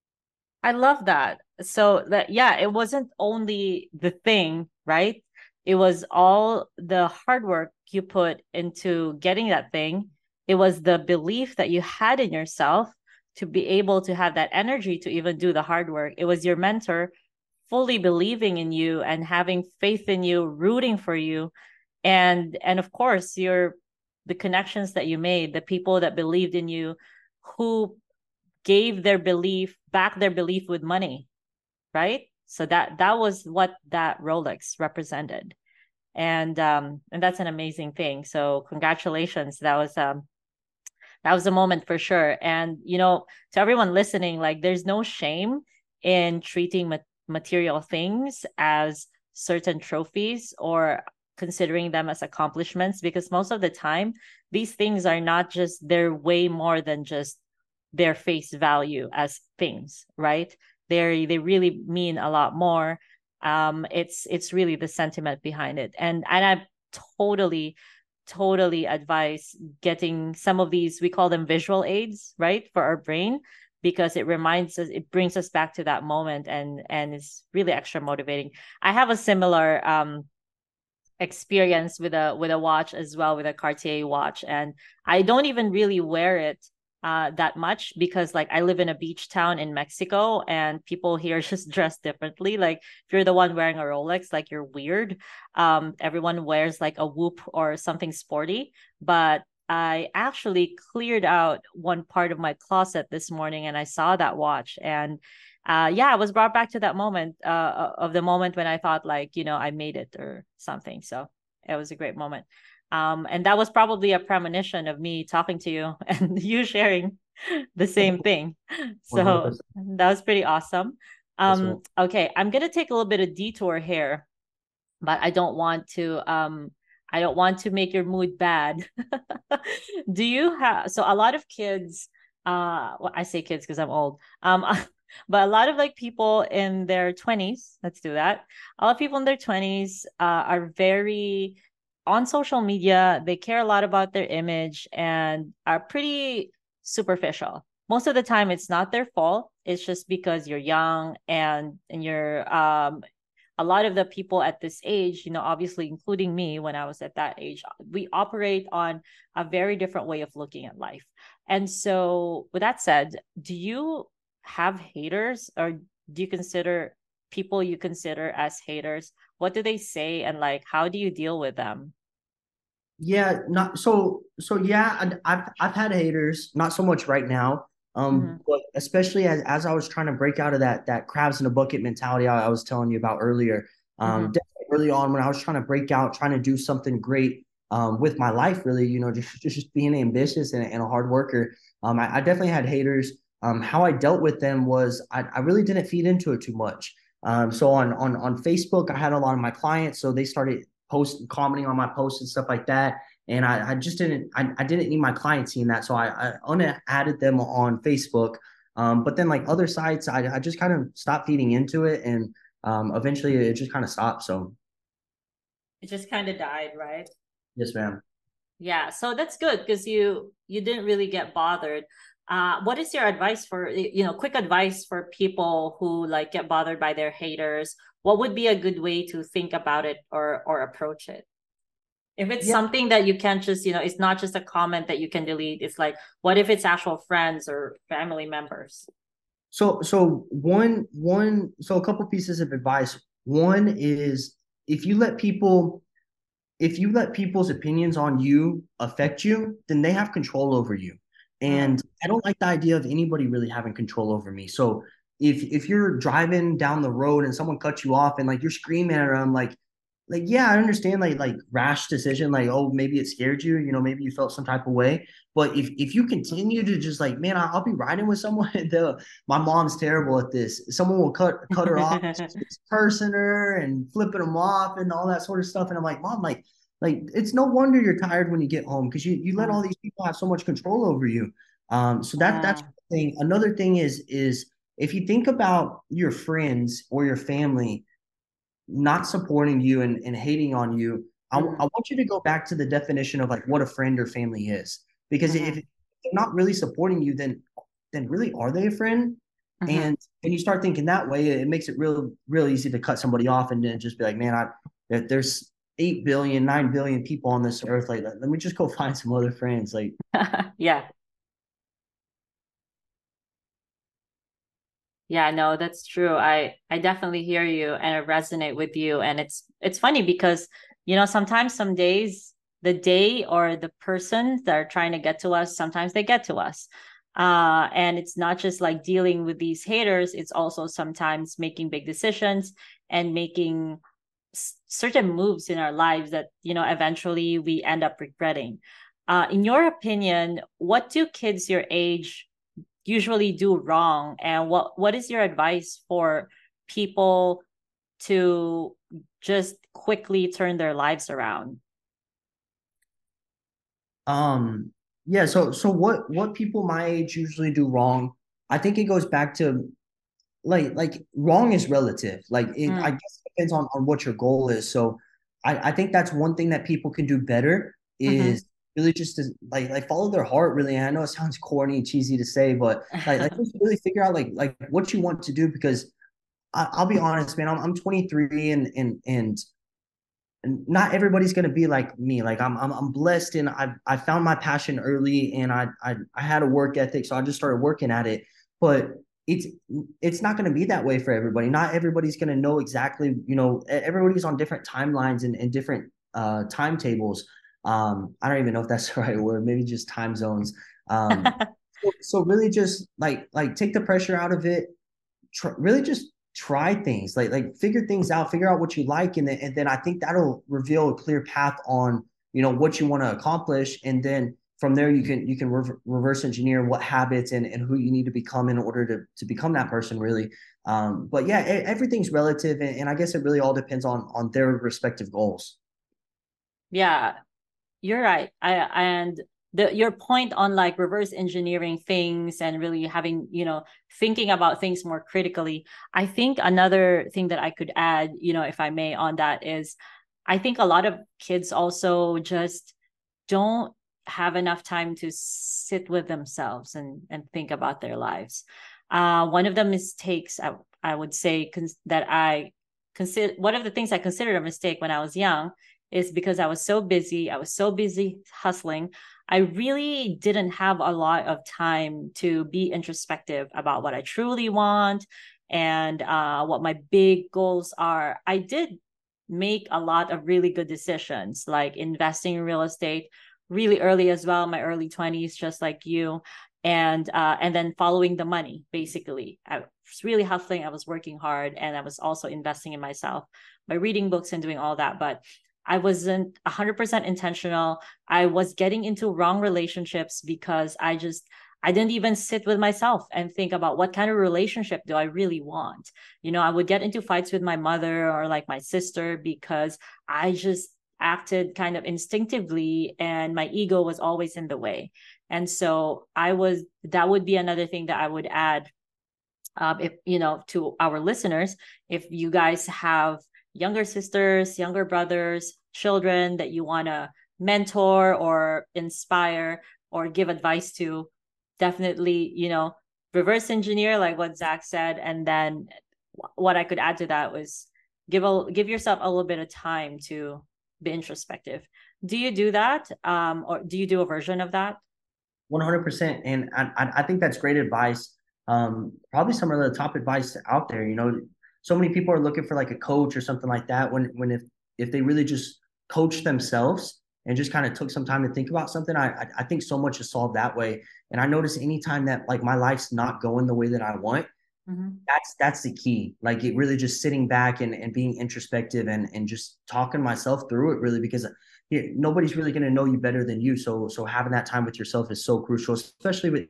I love that. So that, yeah, it wasn't only the thing, right? It was all the hard work you put into getting that thing. It was the belief that you had in yourself to be able to have that energy to even do the hard work. It was your mentor fully believing in you and having faith in you, rooting for you. And and of course, your the connections that you made, the people that believed in you, who gave their belief back their belief with money, right? So that that was what that Rolex represented. And um and that's an amazing thing. So congratulations. That was um that was a moment for sure. And you know, to everyone listening, like there's no shame in treating ma- material things as certain trophies or considering them as accomplishments, because most of the time these things are not just, they're way more than just their face value as things, right? They they really mean a lot more. Um, it's it's really the sentiment behind it, and and I totally totally advise getting some of these. We call them visual aids, right, for our brain, because it reminds us, it brings us back to that moment, and and it's really extra motivating. I have a similar um experience with a with a watch as well, with a Cartier watch, and I don't even really wear it uh that much because like I live in a beach town in Mexico and people here just dress differently. Like if you're the one wearing a Rolex, like you're weird. Um everyone wears like a Whoop or something sporty, but I actually cleared out one part of my closet this morning and I saw that watch, and uh yeah, I was brought back to that moment uh of the moment when I thought like, you know, I made it or something. So it was a great moment. Um and that was probably a premonition of me talking to you and you sharing the same thing. So
one hundred percent.
that was pretty awesome.
Yes, man.
Um okay, I'm gonna take a little bit of detour here, but I don't want to um I don't want to make your mood bad. Do you have, so a lot of kids, uh well, I say kids because I'm old. Um but a lot of like people in their twenties, let's do that. A lot of people in their twenties uh, are very on social media. They care a lot about their image and are pretty superficial. Most of the time it's not their fault. It's just because you're young and and you're um a lot of the people at this age, you know, obviously including me when I was at that age, we operate on a very different way of looking at life. And so, with that said, do you have haters, or do you consider people you consider as haters? What do they say, and like, how do you deal with them?
Yeah, not so so yeah, I, I've I've had haters, not so much right now. Um,
Mm-hmm.
but especially as as I was trying to break out of that that crabs in a bucket mentality I, I was telling you about earlier. Um,
Mm-hmm.
definitely early on when I was trying to break out, trying to do something great um with my life, really, you know, just just being ambitious and, and a hard worker. Um, I, I definitely had haters. Um, how I dealt with them was I, I really didn't feed into it too much. Um, so on on on Facebook, I had a lot of my clients, so they started post commenting on my posts and stuff like that. And I, I just didn't I, I didn't need my clients seeing that. So I, I unadded them on Facebook. Um, but then like other sites, I, I just kind of stopped feeding into it, and um, eventually it just kind of stopped. So
It just kind of died, right?
yes, ma'am.
Yeah, so that's good because you you didn't really get bothered. Uh, what is your advice for, you know, quick advice for people who like get bothered by their haters? What would be a good way to think about it or or approach it? If it's
Yeah.
something that you can't just, you know, it's not just a comment that you can delete. It's like, what if it's actual friends or family members?
So so one one so a couple pieces of advice. One is if you let people if you let people's opinions on you affect you, then they have control over you.
Mm.
And I don't like the idea of anybody really having control over me. So if if you're driving down the road and someone cuts you off and like you're screaming at them, like like yeah, I understand like like rash decision, like oh maybe it scared you, you know, maybe you felt some type of way. But if if you continue to just like man, I'll be riding with someone. The my mom's terrible at this. Someone will cut cut her off, cursing her and flipping them off and all that sort of stuff. And I'm like, mom, like like it's no wonder you're tired when you get home because you you let all
Mm,
these people have so much control over you. Um, so that that's
mm,
one thing. Another thing is is if you think about your friends or your family not supporting you and, and hating on you, I, I
mhm,
want you to go back to the definition of like what a friend or family is. Because if
mhm,
they're not really supporting you, then then really are they a friend?
mhm.
And when you start thinking that way, it makes it real real easy to cut somebody off and then just be like, man, I there, there's eight billion, nine billion people on this earth. Like, let, let me just go find some other friends. Like,
Yeah. Yeah, no, that's true. I I definitely hear you and I resonate with you. And it's it's funny because, you know, sometimes some days the day or the person that are trying to get to us, sometimes they get to us. Uh, and it's not just like dealing with these haters, it's also sometimes making big decisions and making s- certain moves in our lives that, you know, eventually we end up regretting. Uh, in your opinion, what do kids your age usually do wrong, and what what is your advice for people to just quickly turn their lives around?
um, yeah. So so what what people my age usually do wrong? I think it goes back to like like wrong is relative. Like it, I
Mm,
guess it depends on on what your goal is. So I I think that's one thing that people can do better is
mhm.
really just to like like follow their heart really. And I know it sounds corny and cheesy to say, but like like just really figure out like like what you want to do because I, I'll be honest, man. I'm I'm twenty-three and and and and not everybody's gonna be like me. Like I'm I'm I'm blessed and I I found my passion early and I I I had a work ethic, so I just started working at it. But it's it's not gonna be that way for everybody. Not everybody's gonna know exactly, you know, e- everybody's on different timelines and, and different uh timetables. Um, I don't even know if that's the right word, maybe just time zones. Um, so, so really just like like take the pressure out of it, tr- really just try things like like figure things out, figure out what you like, and then and then I think that'll reveal a clear path on you know what you want to accomplish, and then from there you can you can re- reverse engineer what habits and, and who you need to become in order to to become that person really. Um, but yeah, e- everything's relative, and, and I guess it really all depends on on their respective goals.
Yeah, you're right. I and the your point on like reverse engineering things and really having, you know, thinking about things more critically. I think another thing that I could add, you know, if I may, on that is I think a lot of kids also just don't have enough time to sit with themselves and and think about their lives. Uh, one of the mistakes I, I would say cons- that I consider one of the things I considered a mistake when I was young is because I was so busy. I was so busy hustling. I really didn't have a lot of time to be introspective about what I truly want and uh, what my big goals are. I did make a lot of really good decisions, like investing in real estate really early as well, my early twenties, just like you. And uh, and then following the money, basically. I was really hustling. I was working hard, and I was also investing in myself by reading books and doing all that. But I wasn't one hundred percent intentional. I was getting into wrong relationships because I just I didn't even sit with myself and think about what kind of relationship do I really want. You know, I would get into fights with my mother or like my sister because I just acted kind of instinctively and my ego was always in the way. And so I was that would be another thing that I would add, um, if you know, to our listeners, if you guys have younger sisters, younger brothers, children that you want to mentor or inspire or give advice to, definitely, you know, reverse engineer like what Zach said. And then what I could add to that was give a give yourself a little bit of time to be introspective. Do you do that, um, or do you do a version of that?
one hundred percent. And I, I think that's great advice. Um, probably some of the top advice out there. You know, so many people are looking for like a coach or something like that. When when if if they really just coach themselves and just kind of took some time to think about something, I I, I think so much is solved that way. And I notice anytime that like my life's not going the way that I want,
Mm-hmm.
that's that's the key. Like it really just sitting back and, and being introspective and and just talking myself through it really because yeah, nobody's really going to know you better than you. So so having that time with yourself is so crucial, especially with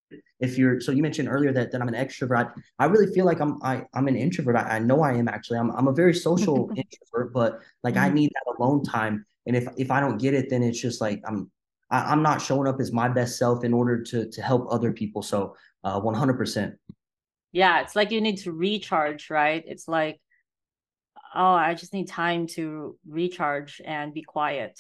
if you're so you mentioned earlier that, that I'm an extrovert. I really feel like I'm I, I'm an introvert. I, I know I am actually. I'm I'm a very social introvert, but like I
Mm-hmm.
need that alone time. And if if I don't get it, then it's just like I'm I, I'm not showing up as my best self in order to to help other people. So uh, one hundred percent.
Yeah, it's like you need to recharge, right? It's like, oh, I just need time to recharge and be quiet.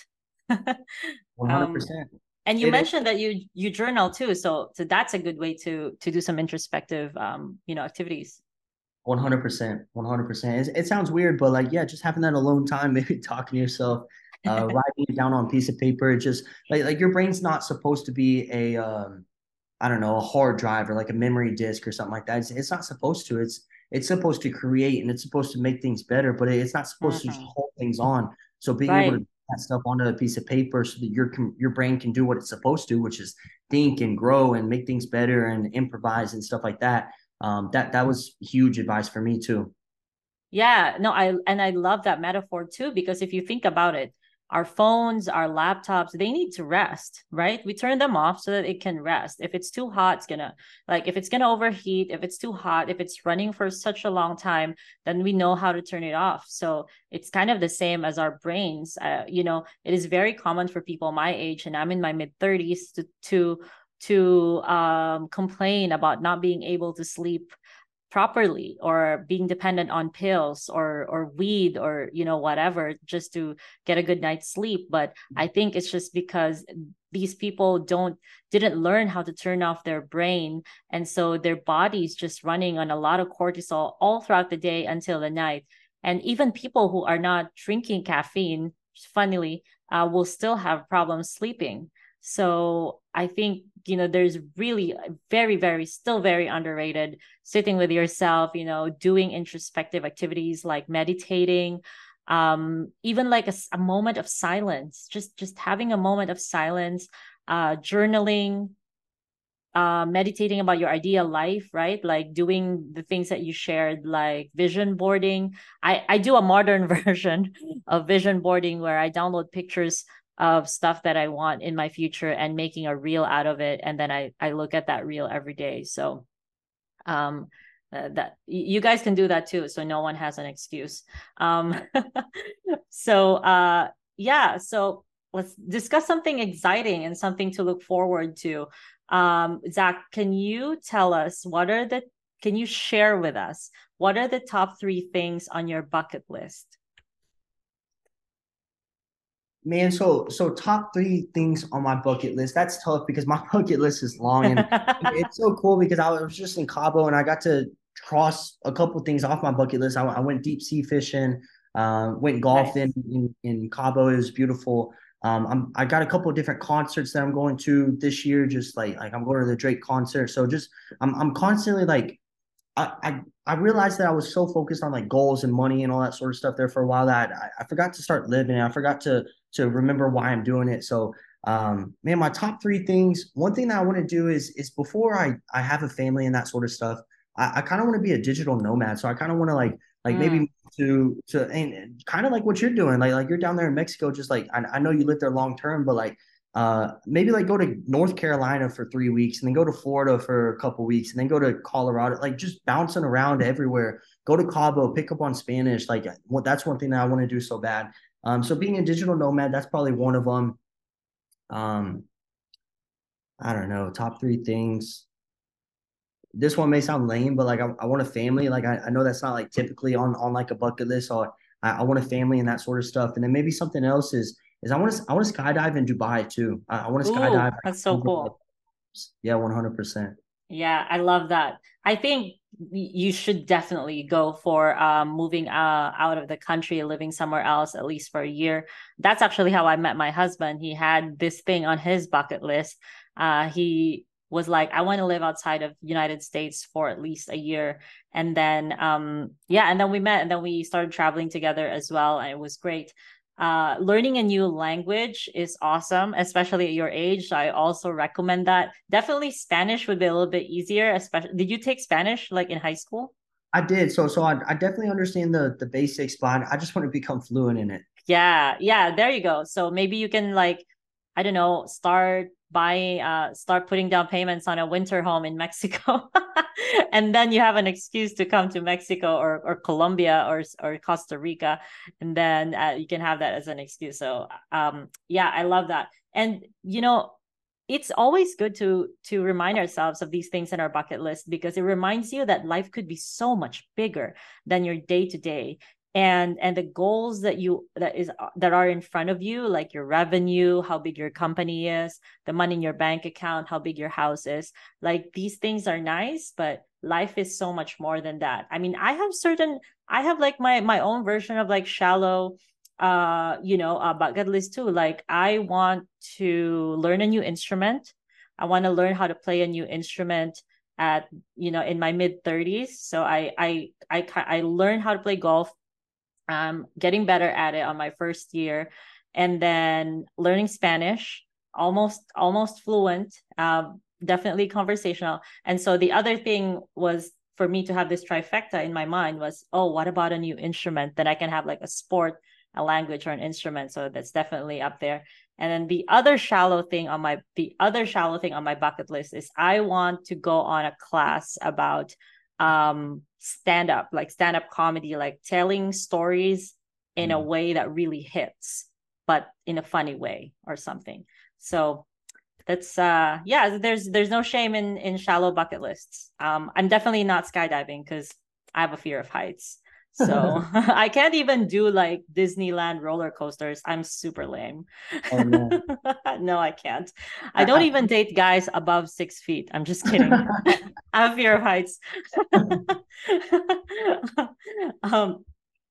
Um,
one hundred percent.
and you
It is
mentioned that you you journal too, so so that's a good way to to do some introspective um, you know, activities.
one hundred percent. one hundred percent. It, it sounds weird, but like, yeah, just having that alone time, maybe talking to yourself, uh, writing it down on a piece of paper. It just like like your brain's not supposed to be a um, I don't know, a hard drive or like a memory disk or something like that. It's, it's not supposed to. It's it's supposed to create and it's supposed to make things better, but it's not supposed to just
Mhm.
hold things on. So being able to
Right.
put that stuff onto a piece of paper so that your your brain can do what it's supposed to, which is think and grow and make things better and improvise and stuff like that. Um, that that was huge advice for me too.
Yeah, no, I and I love that metaphor too, because if you think about it, our phones, our laptops, they need to rest, right? We turn them off so that it can rest. If it's too hot, it's gonna like if it's gonna overheat, if it's too hot, if it's running for such a long time, then we know how to turn it off. So it's kind of the same as our brains. Uh, you know, it is very common for people my age, and I'm in my mid thirties, to to to um, complain about not being able to sleep properly, or being dependent on pills or or weed, or you know, whatever, just to get a good night's sleep. But I think it's just because these people don't didn't learn how to turn off their brain, and so their body's just running on a lot of cortisol all throughout the day until the night. And even people who are not drinking caffeine, funnily, uh, will still have problems sleeping. So I think, you know, there's really very, very, still very underrated sitting with yourself, you know, doing introspective activities like meditating, um, even like a, a moment of silence, just just having a moment of silence, uh, journaling, uh, meditating about your ideal life, right? Like doing the things that you shared, like vision boarding. I, I do a modern version of vision boarding where I download pictures of stuff that I want in my future and making a reel out of it. And then I, I look at that reel every day. So um, uh, that you guys can do that too. So no one has an excuse. Um, so uh, yeah, so let's discuss something exciting and something to look forward to. Um, Zach, can you tell us what are the, can you share with us what are the top three things on your bucket list?
Man, so so top three things on my bucket list. That's tough because my bucket list is long and it's so cool because I was just in Cabo and I got to cross a couple things off my bucket list. I, I went deep sea fishing, uh, went golfing
Nice.
in, in Cabo. It was beautiful. Um, I'm I got a couple of different concerts that I'm going to this year. Just like like I'm going to the Drake concert. So just I'm I'm constantly like I, I I realized that I was so focused on like goals and money and all that sort of stuff there for a while that I, I forgot to start living. I forgot to to remember why I'm doing it. So um man, my top three things. One thing that I want to do is is before I I have a family and that sort of stuff, I, I kind of want to be a digital nomad. So I kind of want to like like
Mm,
maybe to to and kind of like what you're doing. Like like you're down there in Mexico, just like I, I know you live there long term, but like uh maybe like go to North Carolina for three weeks and then go to Florida for a couple weeks and then go to Colorado, like just bouncing around everywhere. Go to Cabo, pick up on Spanish. Like what that's one thing that I want to do so bad. Um, so being a digital nomad, that's probably one of them. Um, I don't know, top three things. This one may sound lame, but like I, I want a family. Like I, I know that's not like typically on on like a bucket list. So I, I want a family and that sort of stuff. And then maybe something else is is I want to I want to skydive in Dubai too. I, I want to skydive
ooh,
like,
that's so
over the
cool.
yeah, one hundred percent.
Yeah, I love that. I think you should definitely go for um, moving uh, out of the country, living somewhere else, at least for a year. That's actually how I met my husband. He had this thing on his bucket list. Uh, he was like, I want to live outside of United States for at least a year. And then, um, yeah, and then we met and then we started traveling together as well. And it was great. Uh, learning a new language is awesome, especially at your age. I also recommend that. Definitely Spanish would be a little bit easier, especially did you take Spanish like in high school?
I did. So so I, I definitely understand the the basics, but I just want to become fluent in it.
Yeah, yeah, there you go. So maybe you can like I don't know, start buying, uh, start putting down payments on a winter home in Mexico. And then you have an excuse to come to Mexico or, or Colombia or, or Costa Rica. And then uh, you can have that as an excuse. So um, yeah, I love that. And, you know, it's always good to to remind ourselves of these things in our bucket list, because it reminds you that life could be so much bigger than your day to day, and and the goals that you that is that are in front of you, like your revenue, how big your company is, the money in your bank account, how big your house is. Like, these things are nice, but life is so much more than that. I mean, I have certain I have like my my own version of like shallow uh you know uh, bucket list too. Like, I want to learn a new instrument. I want to learn how to play a new instrument at you know in my mid thirties. So I I I I learned how to play golf, um getting better at it on my first year, and then learning Spanish, almost almost fluent, um definitely conversational. And so the other thing was for me to have this trifecta in my mind was, oh, what about a new instrument that I can have, like a sport, a language, or an instrument? So that's definitely up there. And then the other shallow thing on my the other shallow thing on my bucket list is I want to go on a class about um stand up, like stand up comedy, like telling stories in a way that really hits, but in a funny way or something. So that's uh yeah, there's there's no shame in in shallow bucket lists. um I'm definitely not skydiving because I have a fear of heights. So I can't even do like Disneyland roller coasters. I'm super lame.
Oh no.
No, I can't. I
I,
don't
I,
even date guys above six feet. I'm just kidding. I have fear of heights. um,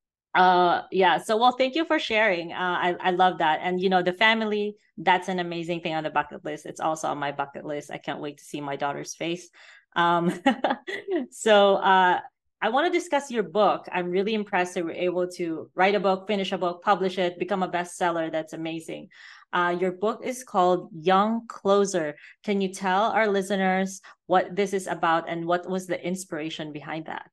uh, yeah. So, well, thank you for sharing. Uh, I I love that, and you know, the family. That's an amazing thing on the bucket list. It's also on my bucket list. I can't wait to see my daughter's face. Um, so, uh, I want to discuss your book. I'm really impressed that we're able to write a book, finish a book, publish it, become a bestseller. That's amazing. Uh, your book is called Young Closer. Can you tell our listeners what this is about and what was the inspiration behind that?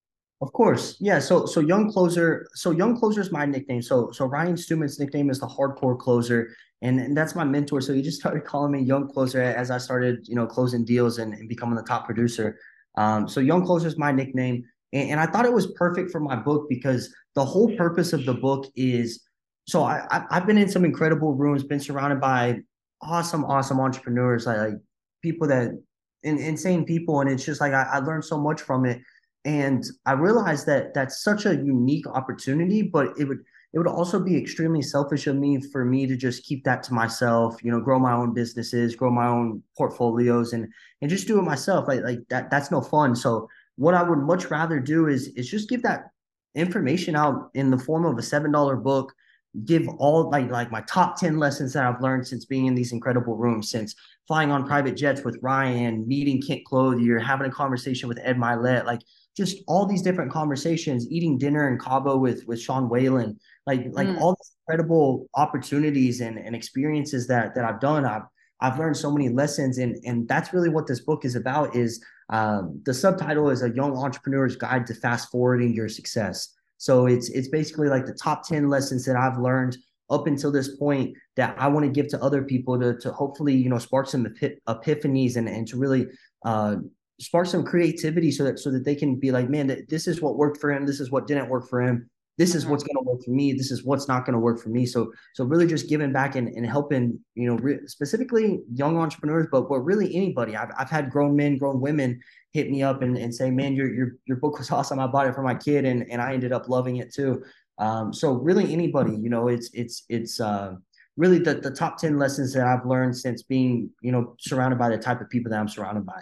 Of course. Yeah. So so young closer. So young closer is my nickname. So so Ryan Stewman's nickname is the hardcore closer. And, and that's my mentor. So he just started calling me young closer as I started, you know, closing deals and, and becoming the top producer. Um, so young closer is my nickname. And, and I thought it was perfect for my book because the whole purpose of the book is so I, I I've been in some incredible rooms, been surrounded by awesome, awesome entrepreneurs, like, like people that in, insane people. And it's just like I, I learned so much from it. And I realized that that's such a unique opportunity, but it would it would also be extremely selfish of me for me to just keep that to myself, you know, grow my own businesses, grow my own portfolios and and just do it myself. Like like that that's no fun. So what I would much rather do is is just give that information out in the form of a seven dollar book, give all like like my top ten lessons that I've learned since being in these incredible rooms, since flying on private jets with Ryan, meeting Kent Clothier, having a conversation with Ed Milet, like just all these different conversations, eating dinner in Cabo with with Sean Whalen, like like
Mm.
all these incredible opportunities and, and experiences that that I've done. I've I've learned so many lessons, and and that's really what this book is about. Is um, the subtitle is A Young Entrepreneur's Guide to Fast Forwarding Your Success. So it's it's basically like the top ten lessons that I've learned up until this point that I want to give to other people to to hopefully, you know, spark some epiphanies and and to really uh, spark some creativity so that so that they can be like, man, this is what worked for him, this is what didn't work for him, this is
Mhm.
what's going to work for me, this is what's not going to work for me. So so really just giving back and, and helping, you know, re- specifically young entrepreneurs, but but really anybody. I've I've had grown men, grown women hit me up and, and say, man, your your your book was awesome. I bought it for my kid and and I ended up loving it too. Um, so really anybody, you know, it's it's it's uh, really the the top ten lessons that I've learned since being, you know, surrounded by the type of people that I'm surrounded by.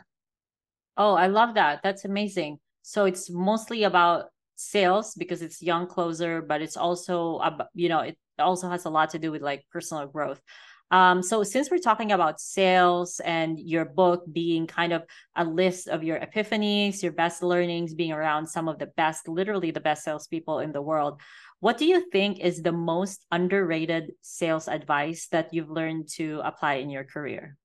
Oh, I love that. That's amazing. So it's mostly about sales because it's Young Closer, but it's also about, you know, it also has a lot to do with like personal growth. Um, so since we're talking about sales and your book being kind of a list of your epiphanies, your best learnings, being around some of the best, literally the best salespeople in the world, what do you think is the most underrated sales advice that you've learned to apply in your career?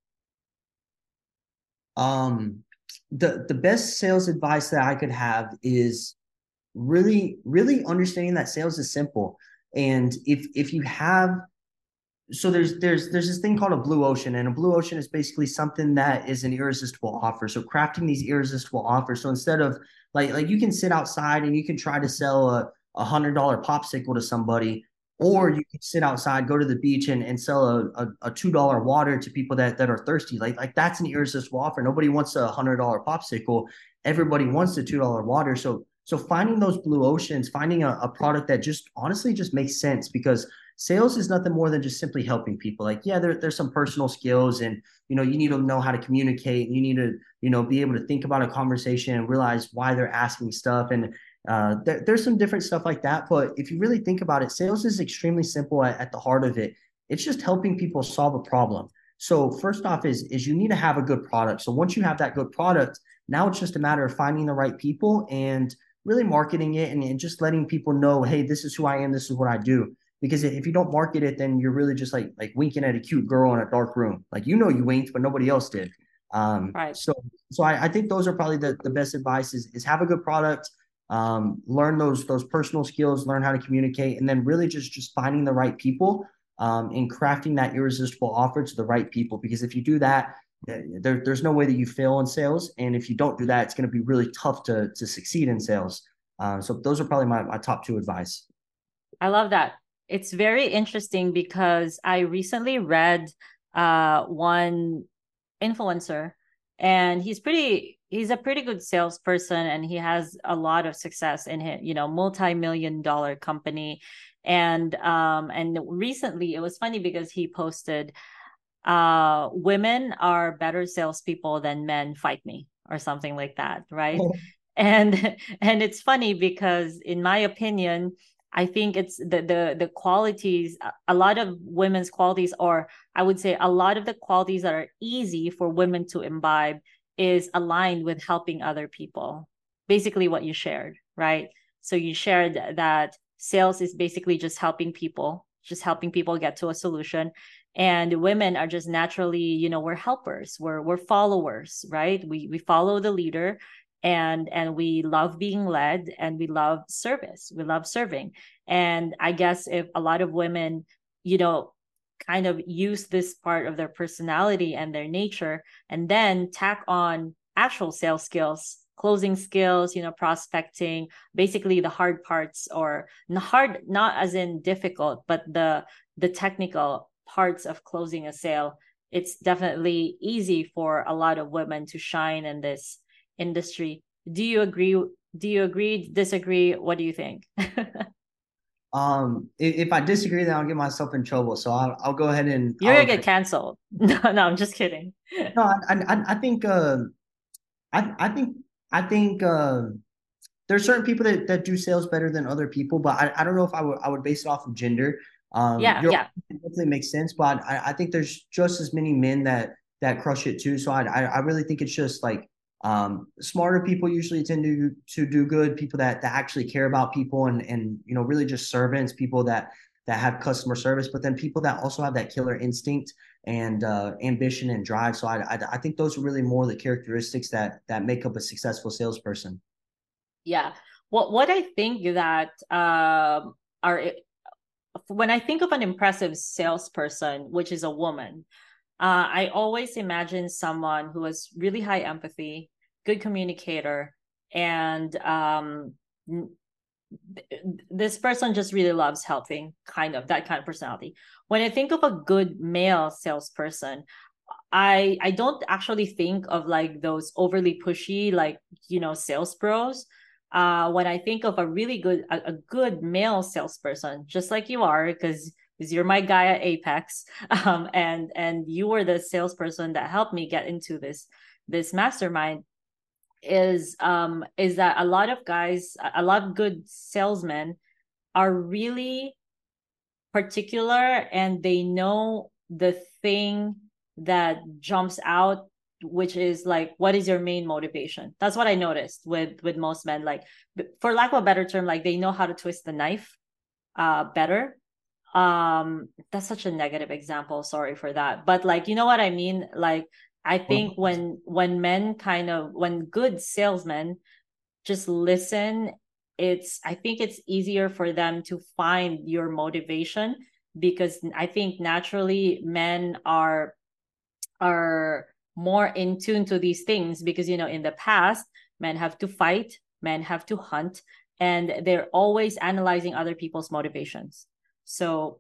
Um, the the best sales advice that I could have is really really understanding that sales is simple, and if if you have so there's there's there's this thing called a blue ocean, and a blue ocean is basically something that is an irresistible offer. So crafting these irresistible offers. So instead of like like you can sit outside and you can try to sell a a hundred dollar popsicle to somebody, or you can sit outside, go to the beach and, and sell a, a, a two dollar water to people that that are thirsty. Like like that's an irresistible offer. Nobody wants a hundred dollar popsicle. Everybody wants the two dollar water. So so finding those blue oceans, finding a, a product that just honestly just makes sense, because sales is nothing more than just simply helping people. Like, yeah, there, there's some personal skills, and, you know, you need to know how to communicate. You need to, you know, be able to think about a conversation and realize why they're asking stuff. And uh, there, there's some different stuff like that. But if you really think about it, sales is extremely simple at, at the heart of it. It's just helping people solve a problem. So first off is, is you need to have a good product. So once you have that good product, now it's just a matter of finding the right people and really marketing it, and, and just letting people know, hey, this is who I am. This is what I do. Because if you don't market it, then you're really just like like winking at a cute girl in a dark room. Like, you know, you winked, but nobody else did. Um,
Right.
so so I, I think those are probably the, the best advice is, is have a good product, um, learn those those personal skills, learn how to communicate, and then really just just finding the right people, um, and crafting that irresistible offer to the right people. Because if you do that, there, there's no way that you fail in sales. And if you don't do that, it's going to be really tough to to succeed in sales. Uh, so those are probably my, my top two advice.
I love that. It's very interesting because I recently read uh, one influencer, and he's pretty he's a pretty good salesperson, and he has a lot of success in his, you know, multi-million dollar company. And um and recently it was funny because he posted, uh women are better salespeople than men, fight me, or something like that, right?
Oh.
And and it's funny because in my opinion, I think it's the the the qualities, a lot of women's qualities, or I would say a lot of the qualities that are easy for women to imbibe is aligned with helping other people. Basically what you shared, right? So you shared that sales is basically just helping people, just helping people get to a solution. And women are just naturally, you know, we're helpers, we're we're followers, right? We we follow the leader, and and we love being led, and we love service, we love serving. And I guess if a lot of women, you know, kind of use this part of their personality and their nature, and then tack on actual sales skills, closing skills, you know, prospecting, basically the hard parts, or hard not as in difficult, but the the technical parts of closing a sale, it's definitely easy for a lot of women to shine in this industry. Do you agree? Do you agree? Disagree? What do you think?
Um, if, if I disagree, then I'll get myself in trouble. So I'll, I'll go ahead and
You're
I'll
gonna
agree.
get canceled. No, no, I'm just kidding.
No, I, I, I think, uh, I, I think, I think, uh, there's certain people that, that do sales better than other people, but I, I don't know if I would, I would base it off of gender. Um,
Yeah,
you're
yeah,
it definitely makes sense, but I, I think there's just as many men that, that crush it too. So I, I, I really think it's just like, um, smarter people usually tend to, to do good. People that, that actually care about people, and, and, you know, really just servants, people that, that have customer service, but then people that also have that killer instinct and uh, ambition and drive. So I, I, I think those are really more the characteristics that, that make up a successful salesperson.
yeah. What what I think that um are when I think of an impressive salesperson, which is a woman, uh, I always imagine someone who has really high empathy, good communicator, and um, this person just really loves helping, kind of that kind of personality. When I think of a good male salesperson, I I don't actually think of like those overly pushy, like, you know, sales pros. Uh, when I think of a really good a, a good male salesperson, just like you are, because because you're my guy at Apex, um, and and you were the salesperson that helped me get into this this mastermind. Is um is that a lot of guys, a lot of good salesmen are really particular, and they know the thing that jumps out, which is like, what is your main motivation? That's what I noticed with with most men. Like, for lack of a better term, like they know how to twist the knife uh better. Um that's such a negative example, sorry for that, but like, you know what I mean? Like, I think when when men kind of when good salesmen just listen, it's I think it's easier for them to find your motivation, because I think naturally men are are more in tune to these things because, you know, in the past, men have to fight, men have to hunt, and they're always analyzing other people's motivations. So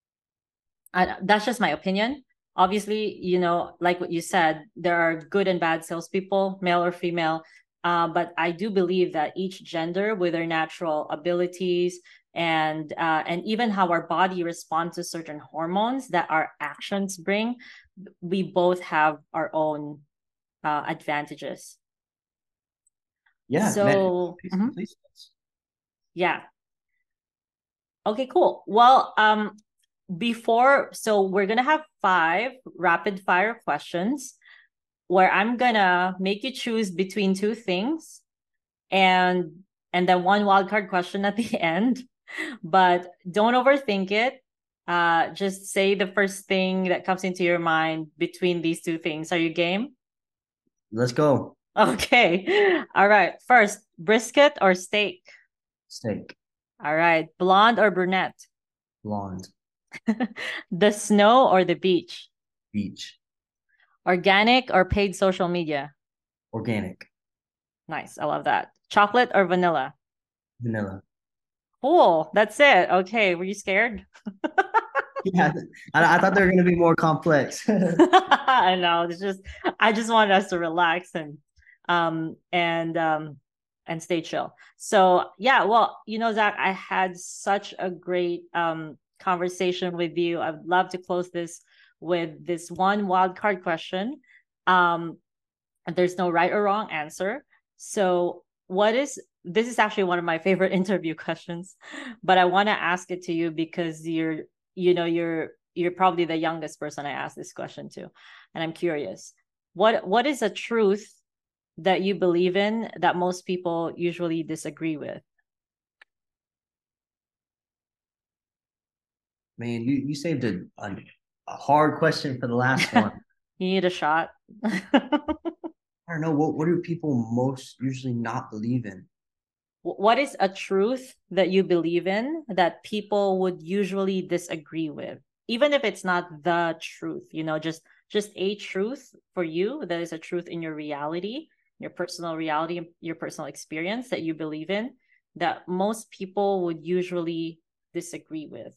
I, that's just my opinion. Obviously, you know, like what you said, there are good and bad salespeople, male or female. Uh, but I do believe that each gender, with their natural abilities and uh, and even how our body responds to certain hormones that our actions bring, we both have our own uh, advantages.
Yeah.
So,
man,
mhm. Yeah. Okay, cool. Well, um, before, so we're gonna have five rapid fire questions where I'm gonna make you choose between two things, and and then one wildcard question at the end. But don't overthink it. Uh, just say the first thing that comes into your mind between these two things. Are you game?
Let's go.
Okay. All right. First, brisket or steak?
Steak.
All right. Blonde or brunette?
Blonde.
The snow or the beach?
Beach.
Organic or paid social media?
Organic.
Nice. I love that. Chocolate or vanilla?
Vanilla.
Cool. That's it. Okay. Were you scared?
Yeah, I, I thought they were going to be more complex.
I know. It's just, I just wanted us to relax and, um, and, um, and stay chill. So yeah, well, you know, Zach, I had such a great, um, conversation with you. I'd love to close this with this one wild card question. Um, and there's no right or wrong answer. So what is, this is actually one of my favorite interview questions, but I want to ask it to you because you're, you know, you're, you're probably the youngest person I asked this question to. And I'm curious, what, what is a truth that you believe in that most people usually disagree with?
Man, you, you saved a, a, a hard question for the last one.
You need a shot.
I don't know. What, what do people most usually not believe in?
What is a truth that you believe in that people would usually disagree with? Even if it's not the truth, you know, just just a truth for you that is a truth in your reality, your personal reality, your personal experience that you believe in, that most people would usually disagree with.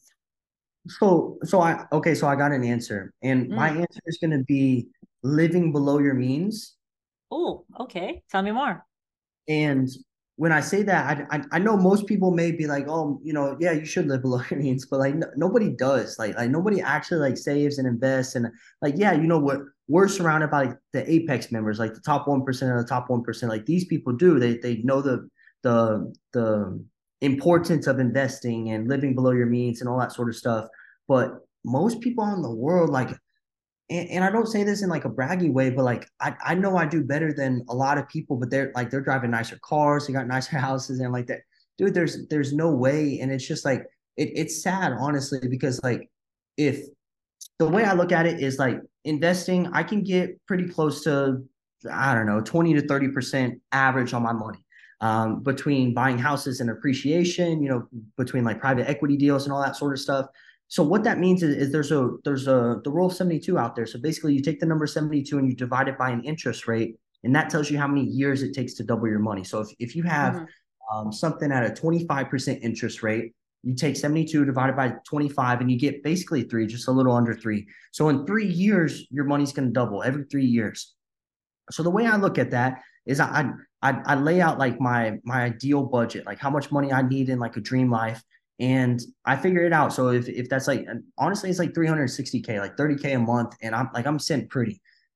So, so I, okay, so I got an answer, and
Mm.
my answer is going to be living below your means.
Oh, okay. Tell me more.
And when I say that, I, I, I know most people may be like, oh, you know, yeah, you should live below your means, but like, no, nobody does. Like, like nobody actually like saves and invests. And like, yeah, you know what? We're surrounded by like, the apex members, like the top one percent of the top one percent. Like these people do. They they know the the the importance of investing and living below your means and all that sort of stuff. But most people in the world, like, and, and I don't say this in like a braggy way, but like I, I know I do better than a lot of people, but they're like they're driving nicer cars, they got nicer houses, and like that. Dude, there's there's no way. And it's just like it, it's sad, honestly, because like if the way I look at it is like investing, I can get pretty close to, I don't know, twenty to thirty percent average on my money. Um, between buying houses and appreciation, you know, between like private equity deals and all that sort of stuff. So what that means is, is there's a there's a the rule of seventy-two out there. So basically, you take the number seventy-two and you divide it by an interest rate, and that tells you how many years it takes to double your money. So if if you have mm-hmm. um, something at a twenty-five percent interest rate, you take seventy-two divided by twenty-five, and you get basically three, just a little under three. So in three years, your money's going to double every three years. So the way I look at that is I I I lay out like my my ideal budget, like how much money I need in like a dream life. And I figure it out. So if, if that's like, honestly, it's like three hundred sixty K, like thirty K a month. And I'm like, I'm sitting pretty.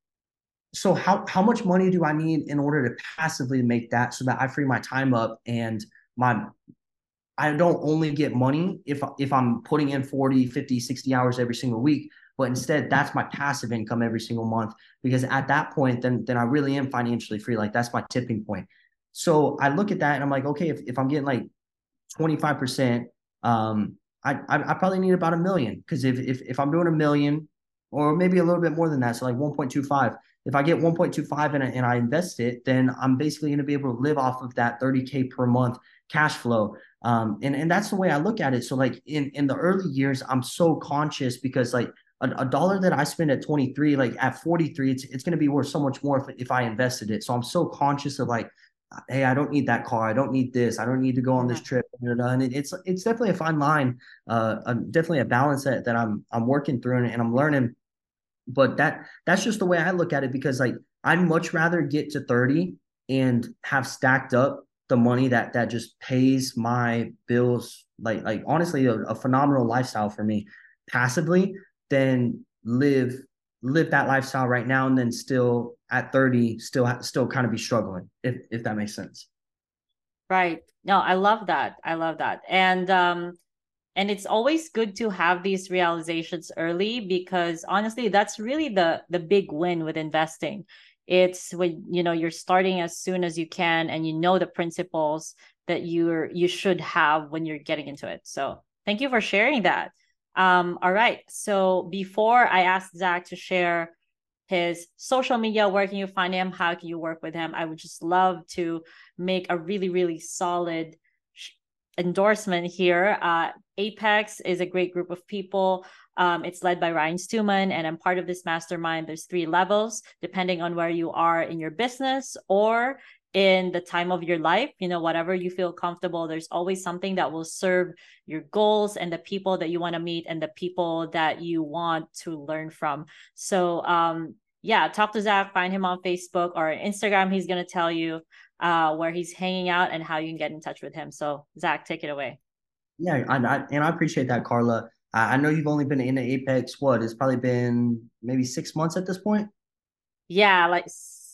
So how, how much money do I need in order to passively make that so that I free my time up and my, I don't only get money if, if I'm putting in forty, fifty, sixty hours every single week, but instead that's my passive income every single month. Because at that point, then, then I really am financially free. Like that's my tipping point. So I look at that and I'm like, okay, if, if I'm getting like twenty-five percent, um, I, I, I probably need about a million. Cause if, if, if I'm doing a million or maybe a little bit more than that, so like one point two five, if I get one point two five and, and I invest it, then I'm basically going to be able to live off of that thirty K per month cash flow. Um, and, and that's the way I look at it. So like in, in the early years, I'm so conscious because like a, a dollar that I spend at twenty-three, like at forty-three, it's, it's going to be worth so much more if, if I invested it. So I'm so conscious of like, hey, I don't need that car. I don't need this. I don't need to go on this trip. And it, it's, it's definitely a fine line, uh, a, definitely a balance that, that I'm, I'm working through and, and I'm learning. But that, that's just the way I look at it, because like, I'd much rather get to thirty and have stacked up the money that that just pays my bills, like like honestly a, a phenomenal lifestyle for me passively, than live live that lifestyle right now and then still at thirty still still kind of be struggling, if if that makes sense.
Right. No, I love that. I love that. And um and it's always good to have these realizations early, because honestly, that's really the the big win with investing. It's when, you know, you're starting as soon as you can, and you know the principles that you're you should have when you're getting into it. So thank you for sharing that. Um, all right. So before I ask Zach to share his social media, where can you find him, how can you work with him, I would just love to make a really, really solid endorsement here. Uh, Apex is a great group of people. Um, it's led by Ryan Stuman, and I'm part of this mastermind. There's three levels, depending on where you are in your business or in the time of your life. You know, whatever you feel comfortable, there's always something that will serve your goals and the people that you want to meet and the people that you want to learn from. So um, yeah, talk to Zach, find him on Facebook or Instagram. He's going to tell you uh, where he's hanging out and how you can get in touch with him. So Zach, take it away.
Yeah, I, I, and I appreciate that, Carla. I, I know you've only been in the Apex, what, it's probably been maybe six months at this point?
Yeah, like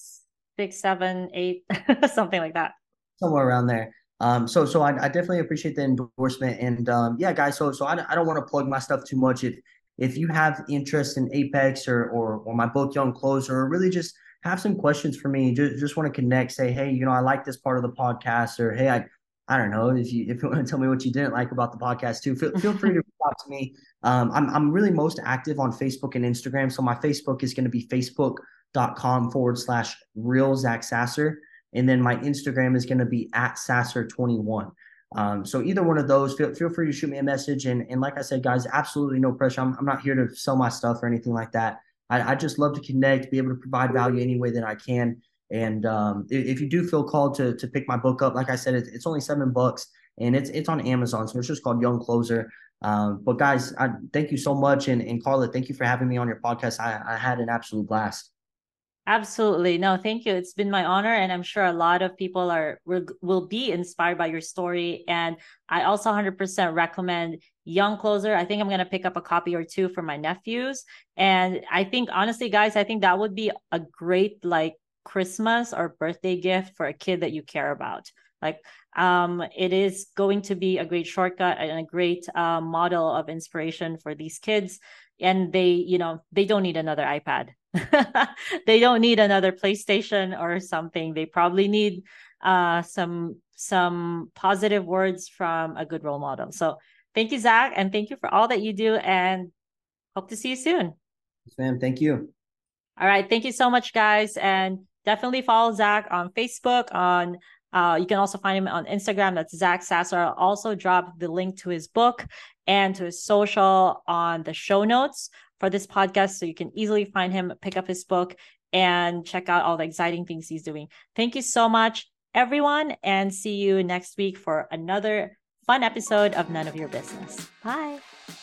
six, seven, eight, something like that.
Somewhere around there. Um, so so I, I definitely appreciate the endorsement. And um, yeah, guys, so so I, I don't want to plug my stuff too much. If if you have interest in Apex or or, or my book, Young Closer, or really just have some questions for me, just, just want to connect, say, hey, you know, I like this part of the podcast, or hey, I I don't know, if you if you want to tell me what you didn't like about the podcast too, feel, feel free to reach out to me. Um, I'm I'm really most active on Facebook and Instagram. So my Facebook is going to be facebook.com forward slash real Zach Sasser. And then my Instagram is going to be at Sasser twenty-one. Um, so either one of those, feel, feel free to shoot me a message. And, and like I said, guys, absolutely no pressure. I'm, I'm not here to sell my stuff or anything like that. I, I just love to connect, be able to provide value any way that I can. And um, if, if you do feel called to to pick my book up, like I said, it's, it's only seven bucks and it's it's on Amazon. So it's just called Young Closer. Um, but guys, I thank you so much. And, and Carla, thank you for having me on your podcast. I, I had an absolute blast.
Absolutely. No, thank you. It's been my honor. And I'm sure a lot of people are will, will be inspired by your story. And I also one hundred percent recommend Young Closer. I think I'm going to pick up a copy or two for my nephews. And I think, honestly, guys, I think that would be a great like Christmas or birthday gift for a kid that you care about. Like, um, it is going to be a great shortcut and a great uh, model of inspiration for these kids. And they, you know, they don't need another iPad. They don't need another PlayStation or something. They probably need uh, some some positive words from a good role model. So thank you, Zach, and thank you for all that you do, and hope to see you soon.
Yes, ma'am. Thank you.
All right. Thank you so much, guys. And definitely follow Zach on Facebook. On uh, you can also find him on Instagram. That's Zach Sasser. I'll also drop the link to his book and to his social on the show notes for this podcast, so you can easily find him, pick up his book, and check out all the exciting things he's doing. Thank you so much, everyone, and see you next week for another fun episode of None of Your Business. Bye.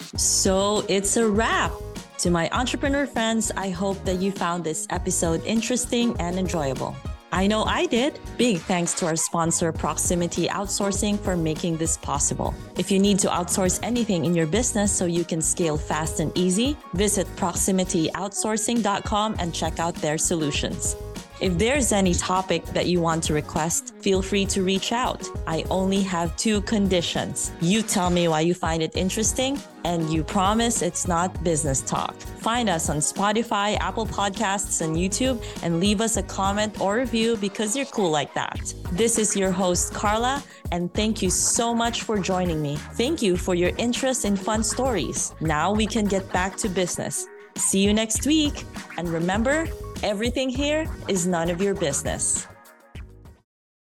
So it's a wrap. To my entrepreneur friends, I hope that you found this episode interesting and enjoyable. I know I did. Big thanks to our sponsor, Proximity Outsourcing, for making this possible. If you need to outsource anything in your business so you can scale fast and easy, visit proximity outsourcing dot com and check out their solutions. If there's any topic that you want to request, feel free to reach out. I only have two conditions. You tell me why you find it interesting, and you promise it's not business talk. Find us on Spotify, Apple Podcasts, and YouTube, and leave us a comment or review because you're cool like that. This is your host, Carla, and thank you so much for joining me. Thank you for your interest in fun stories. Now we can get back to business. See you next week. And remember, everything here is none of your business.